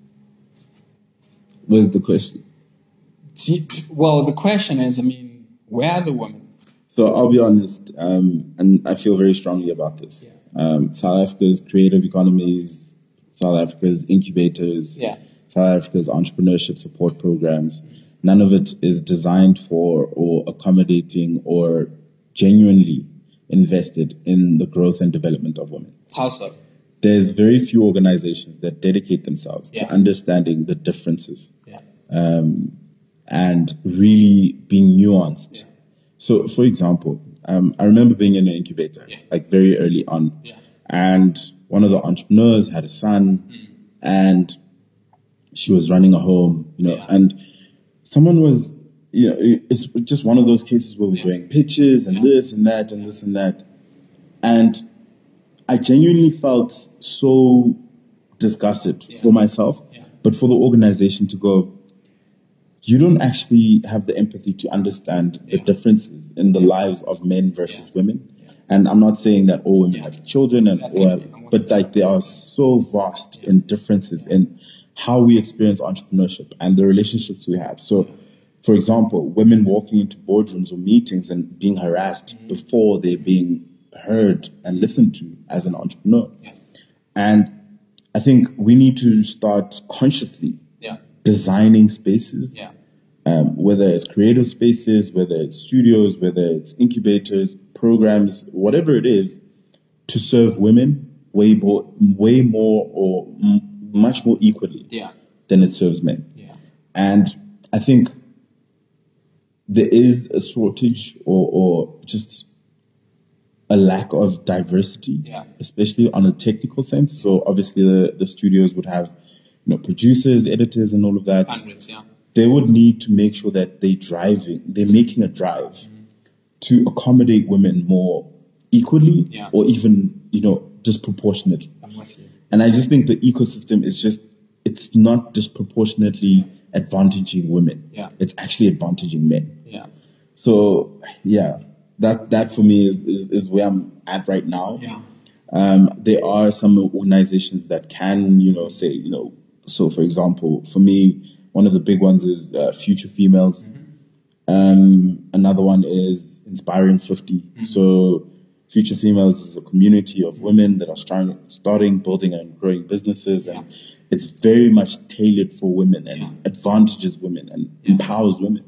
What's the question? See, well, the question is, I mean, where are the women? So I'll be honest, um, and I feel very strongly about this. Yeah. Um, South Africa's creative economies, South Africa's incubators, Yeah. South Africa's entrepreneurship support programs, none of it is designed for or accommodating or genuinely invested in the growth and development of women. How so? There's very few organizations that dedicate themselves Yeah. to understanding the differences. Yeah. Um, and really being nuanced. Yeah. So, for example, um, I remember being in an incubator, Yeah. like very early on, Yeah. and one of the entrepreneurs had a son, Mm. and she was running a home, you know, Yeah. and someone was, you know, it's just one of those cases where we're Yeah. doing pitches and Yeah. this and that and this and that, and I genuinely felt so disgusted Yeah. for myself, Yeah. but for the organization to go, you don't actually have the empathy to understand the Yeah. differences in the lives of men versus Yeah. women. Yeah. And I'm not saying that all women Yeah. have children, and Definitely. or, I'm with but like they are so vast Yeah. in differences in how we experience entrepreneurship and the relationships we have. So, for example, women walking into boardrooms or meetings and being harassed Mm-hmm. before they're being heard and listened to as an entrepreneur. Yeah. And I think we need to start consciously Yeah. designing spaces, Yeah. um, whether it's creative spaces, whether it's studios, whether it's incubators, programs, whatever it is, to serve women way more, way more or m- much more equally Yeah. than it serves men. Yeah. And I think there is a shortage or, or just a lack of diversity, Yeah. especially on a technical sense. So obviously the, the studios would have, you know, producers, editors, and all of that. Hundreds, yeah. They would need to make sure that they driving, they're making a drive to accommodate women more equally, Yeah. or even, you know, disproportionately. I'm with you. And I just think the ecosystem is just, it's not disproportionately advantaging women. Yeah. It's actually advantaging men. Yeah. So yeah, that, that for me is, is, is where I'm at right now. Yeah. Um, there are some organizations that can, you know, say, you know, so for example, for me, one of the big ones is uh, Future Females. Mm-hmm. Um, another one is Inspiring fifty. Mm-hmm. So Future Females is a community of women that are starting, starting building and growing businesses, and Yeah. it's very much tailored for women and Yeah. advantages women and Yeah. empowers women.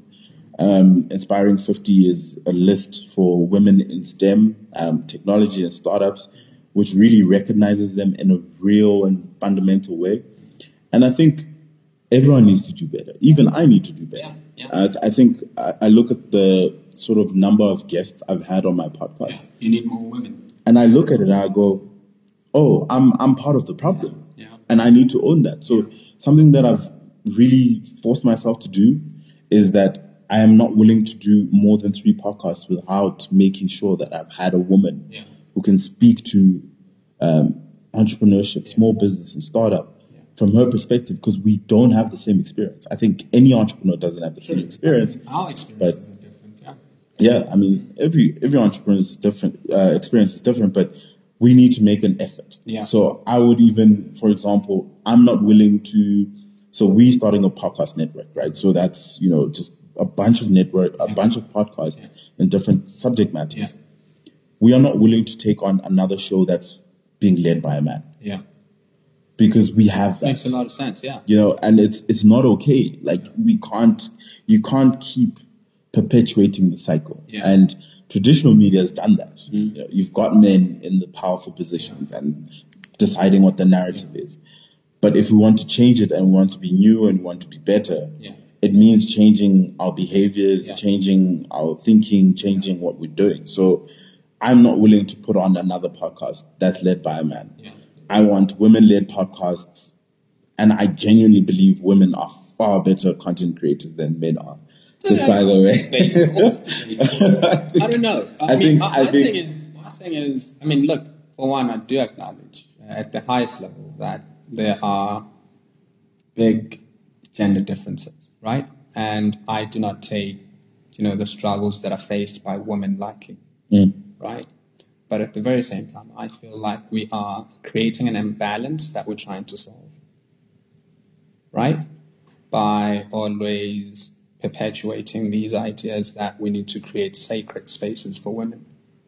Um, Inspiring fifty is a list for women in STEM, um, technology and startups, which really recognizes them in a real and fundamental way. And I think everyone needs to do better. Even I need to do better. Yeah, yeah. I, th- I think I, I look at the sort of number of guests I've had on my podcast, Yeah. You need more women. and I look at it and I go, oh, I'm I'm part of the problem. Yeah. Yeah. And I need to own that. So something that I've really forced myself to do is that I am not willing to do more than three podcasts without making sure that I've had a woman Yeah. who can speak to um, entrepreneurship, small business, and startup Yeah. from her perspective, because we don't have the same experience. I think any entrepreneur doesn't have the same experience. Our experiences But- are different, yeah. Yeah, I mean, every every entrepreneur's different, uh, experience is different, but we need to make an effort. Yeah. So I would even, for example, I'm not willing to. So we starting a podcast network, right? So that's, you know, just a bunch of network, a Yeah. bunch of podcasts Yeah. in different subject matters. Yeah. We are not willing to take on another show that's being led by a man, Yeah. because we have that. Makes a lot of sense, yeah. You know, and it's it's not okay. Like we can't, you can't keep perpetuating the cycle. Yeah. And traditional media has done that. Mm. You know, you've got men in the powerful positions and deciding what the narrative is. But if we want to change it and we want to be new and we want to be better, Yeah. it means changing our behaviors, Yeah. changing our thinking, changing what we're doing. So I'm not willing to put on another podcast that's led by a man. Yeah. I want women-led podcasts, and I genuinely believe women are far better content creators than men are. Just by the way. I don't know. I, I mean, think, my, I my think, thing is, my thing is, I mean, look, for one, I do acknowledge uh, at the highest level that there are big gender differences, right? And I do not take, you know, the struggles that are faced by women lightly, mm, right? But at the very same time, I feel like we are creating an imbalance that we're trying to solve, right? By always perpetuating these ideas that we need to create sacred spaces for women.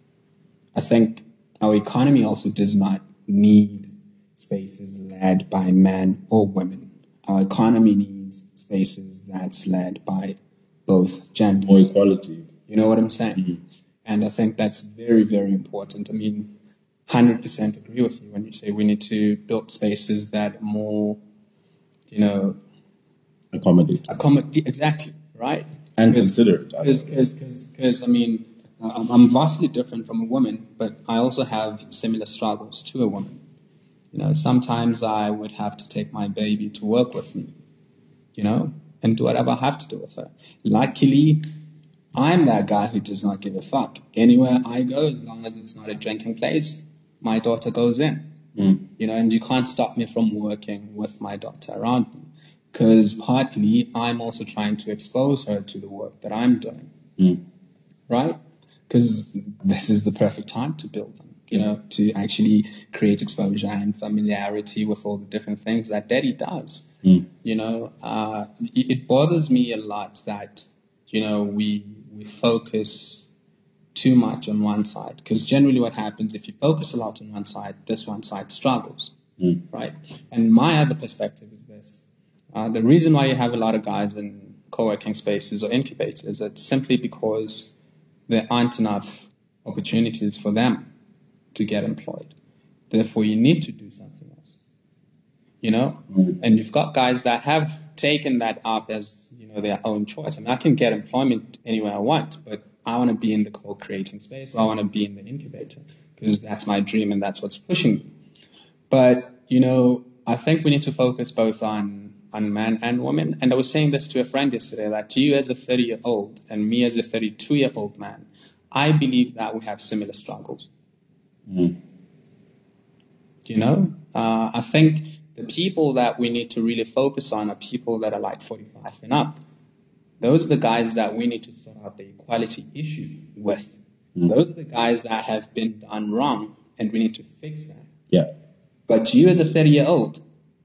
I think our economy also does not need spaces led by men or women. Our economy needs spaces that's led by both genders. more equality. You know what I'm saying? Mhm. And I think that's very, very important. I mean, one hundred percent agree with you when you say we need to build spaces that are more, you know, Accommodate. accommodate, exactly, right? And consider it. Because, I mean, I'm I'm vastly different from a woman, but I also have similar struggles to a woman. You know, sometimes I would have to take my baby to work with me, you know, and do whatever I have to do with her. Luckily, I'm that guy who does not give a fuck. Anywhere I go, as long as it's not a drinking place, my daughter goes in. Mm. You know, and you can't stop me from working with my daughter around me. Because partly, I'm also trying to expose her to the work that I'm doing. Mm. Right? Because this is the perfect time to build them. You know, to actually create exposure and familiarity with all the different things that daddy does. Mm. You know, uh, it, it bothers me a lot that, you know, we we focus too much on one side. Because generally what happens, if you focus a lot on one side, this one side struggles. Mm. Right? And my other perspective is this. Uh, the reason why you have a lot of guys in co-working spaces or incubators, it's simply because there aren't enough opportunities for them to get employed. Therefore, you need to do something else. You know? Mm. And you've got guys that have taken that up as, you know, their own choice. I mean, I can get employment anywhere I want, but I want to be in the co-creating space, or I want to be in the incubator, because that's my dream and that's what's pushing me. But, you know, I think we need to focus both on, on men and women. And I was saying this to a friend yesterday, that you as a thirty-year-old and me as a thirty-two-year-old man, I believe that we have similar struggles. Mm. You know, uh, I think the people that we need to really focus on are people that are like forty-five and up. Those are the guys that we need to sort out the equality issue with. Mm. Those are the guys that have been done wrong, and we need to fix that. Yeah. But you as a thirty-year-old,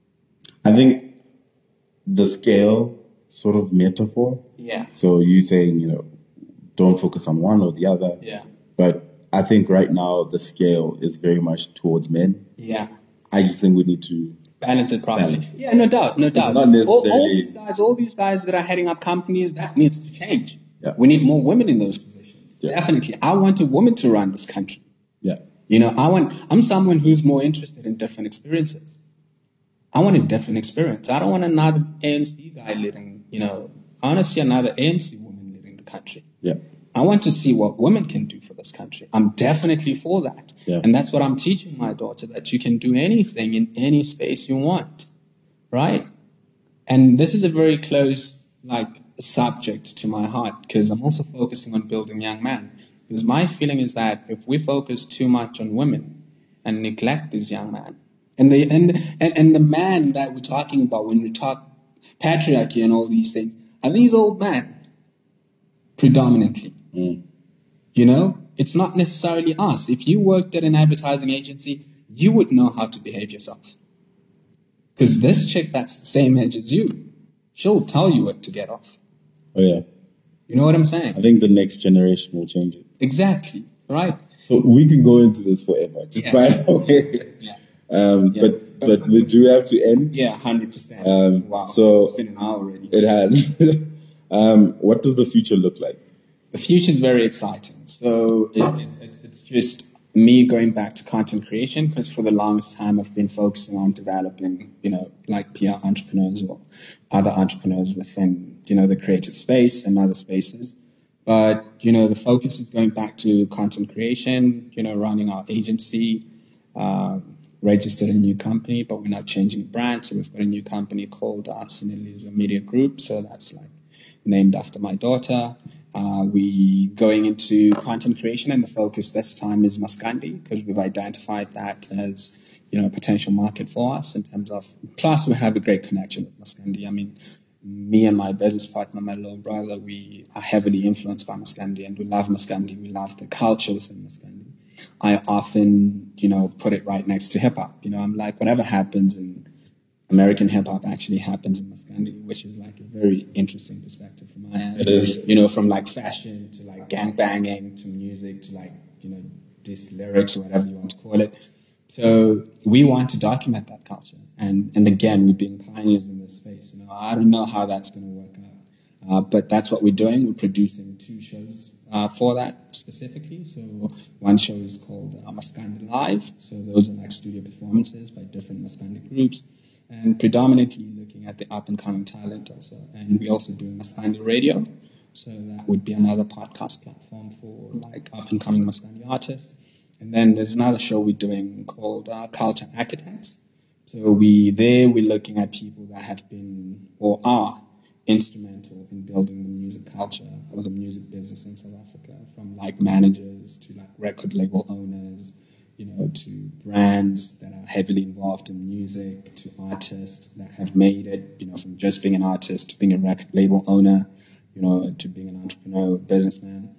I think the scale sort of metaphor. yeah, So you saying, you know, don't focus on one or the other. yeah, But I think right now the scale is very much towards men. yeah. I just think we need to Balance it properly. Balance it. Yeah, no doubt, no doubt. not all, necessarily- all these guys, all these guys that are heading up companies, that needs to change. Yeah. We need more women in those positions. Yeah. Definitely. I want a woman to run this country. yeah. You know, I want, I'm someone who's more interested in different experiences. I want a different experience. I don't want another A N C guy leading, you know, I want to see another A N C woman leading the country. Yeah. I want to see what women can do for this country. I'm definitely for that. Yeah. And that's what I'm teaching my daughter, that you can do anything in any space you want. Right? And this is a very close, like, subject to my heart, because I'm also focusing on building young men. Because my feeling is that if we focus too much on women and neglect these young men, and the, and, and, and the man that we're talking about when we talk patriarchy and all these things, are these old men, predominantly. Mm. You know, it's not necessarily us. If you worked at an advertising agency, you would know how to behave yourself. Because this chick that's the same age as you, she'll tell you what to get off. Oh yeah. You know what I'm saying? I think the next generation will change it. Exactly. Right? So we can go into this forever. Just Yeah. by the way. Yeah. Um, Yeah. But but we do have to end. Yeah, one hundred percent. Um, wow. so- it's been an hour already. It has. um, what does the future look like? The future is very exciting. So it, it, it, it's just me going back to content creation, because for the longest time I've been focusing on developing, you know, like P R entrepreneurs or other entrepreneurs within, you know, the creative space and other spaces. But, you know, the focus is going back to content creation, you know, running our agency, um, registered a new company, but we're not changing brand. So we've got a new company called uh, Sinelizwa Media Group. So that's like named after my daughter. Uh, we going into content creation, and the focus this time is Maskandi, because we've identified that as, you know, a potential market for us in terms of, plus we have a great connection with Maskandi. I mean, me and my business partner, my little brother, we are heavily influenced by Maskandi, and we love Maskandi. We love the culture within Maskandi. I often, you know, put it right next to hip hop. You know, I'm like, whatever happens in American hip hop actually happens in Maskandi, which is like a very interesting perspective from my end. It is. You know, from like fashion to like gang banging to music to like, you know, these lyrics or whatever you want to call it. So we want to document that culture. And, and again, we're being pioneers in this space. You know, I don't know how that's going to work out. Uh, but that's what we're doing. We're producing two shows uh, for that specifically. So one show is called uh, Maskandi Live. So those are like studio performances by different Maskandi groups, and predominantly looking at the up-and-coming talent also. And we also do Maskandi Radio. So that would be another podcast platform for like up-and-coming Maskandi artists. And then there's another show we're doing called uh, Culture Architects. So we there we're looking at people that have been or are instrumental in building the music culture or the music business in South Africa, from like managers to like record label owners, you know, to brands that are heavily involved in music, to artists that have made it, you know, from just being an artist to being a record label owner, you know, to being an entrepreneur, businessman.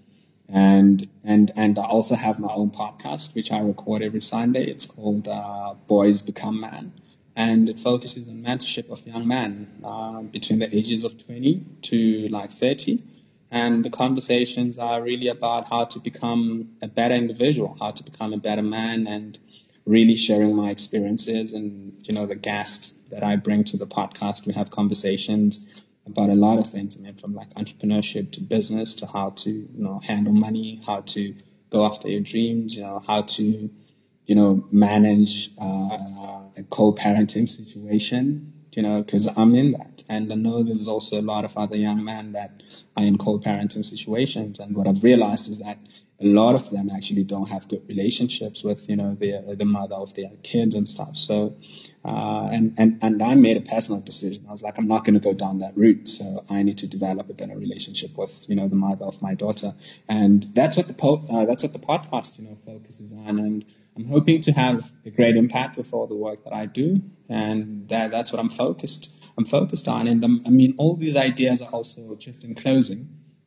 And and and I also have my own podcast, which I record every Sunday. It's called uh, Boys Become Man. And it focuses on mentorship of young men uh, between the ages of twenty to like thirty. And the conversations are really about how to become a better individual, how to become a better man, and really sharing my experiences and, you know, the guests that I bring to the podcast. We have conversations about a lot of things, I mean, from like entrepreneurship to business to how to, you know, handle money, how to go after your dreams, you know, how to, you know, manage uh, a co-parenting situation, you know, because I'm in that. And I know there's also a lot of other young men that are in co-parenting situations. And what I've realized is that a lot of them actually don't have good relationships with, you know, the the mother of their kids and stuff. So, uh, and, and, and I made a personal decision. I was like, I'm not going to go down that route. So I need to develop a better relationship with, you know, the mother of my daughter. And that's what the po- uh, that's what the podcast, you know, focuses on. And I'm hoping to have a great impact with all the work that I do. And that, that's what I'm focused, I'm focused on. And um, I mean, all these ideas are also, just in closing,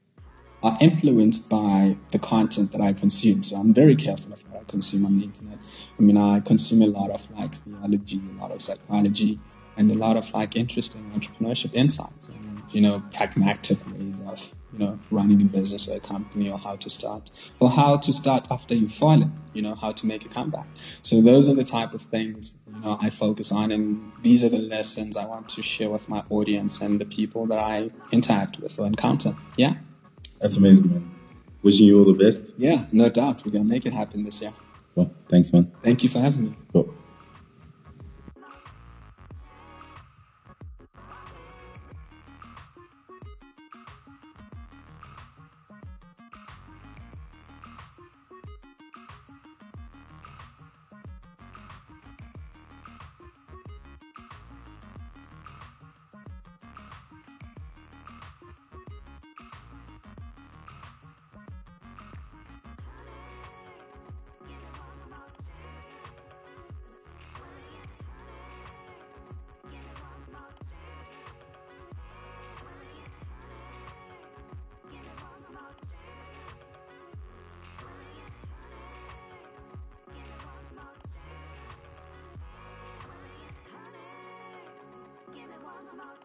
are influenced by the content that I consume. So I'm very careful of what I consume on the internet. I mean, I consume a lot of like theology, a lot of psychology, and a lot of like interesting entrepreneurship insights and, you know, pragmatic ways of, you know, running a business or a company, or how to start, or how to start after you've fallen, you know, how to make a comeback. So those are the type of things, you know, I focus on, and these are the lessons I want to share with my audience and the people that I interact with or encounter. Yeah. That's amazing, man. Wishing you all the best. Yeah, no doubt. We're going to make it happen this year. Well, thanks, man. Thank you for having me. Cool.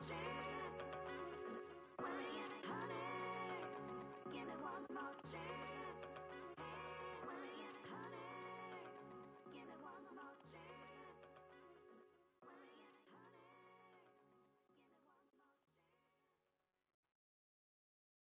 Give it one more chance.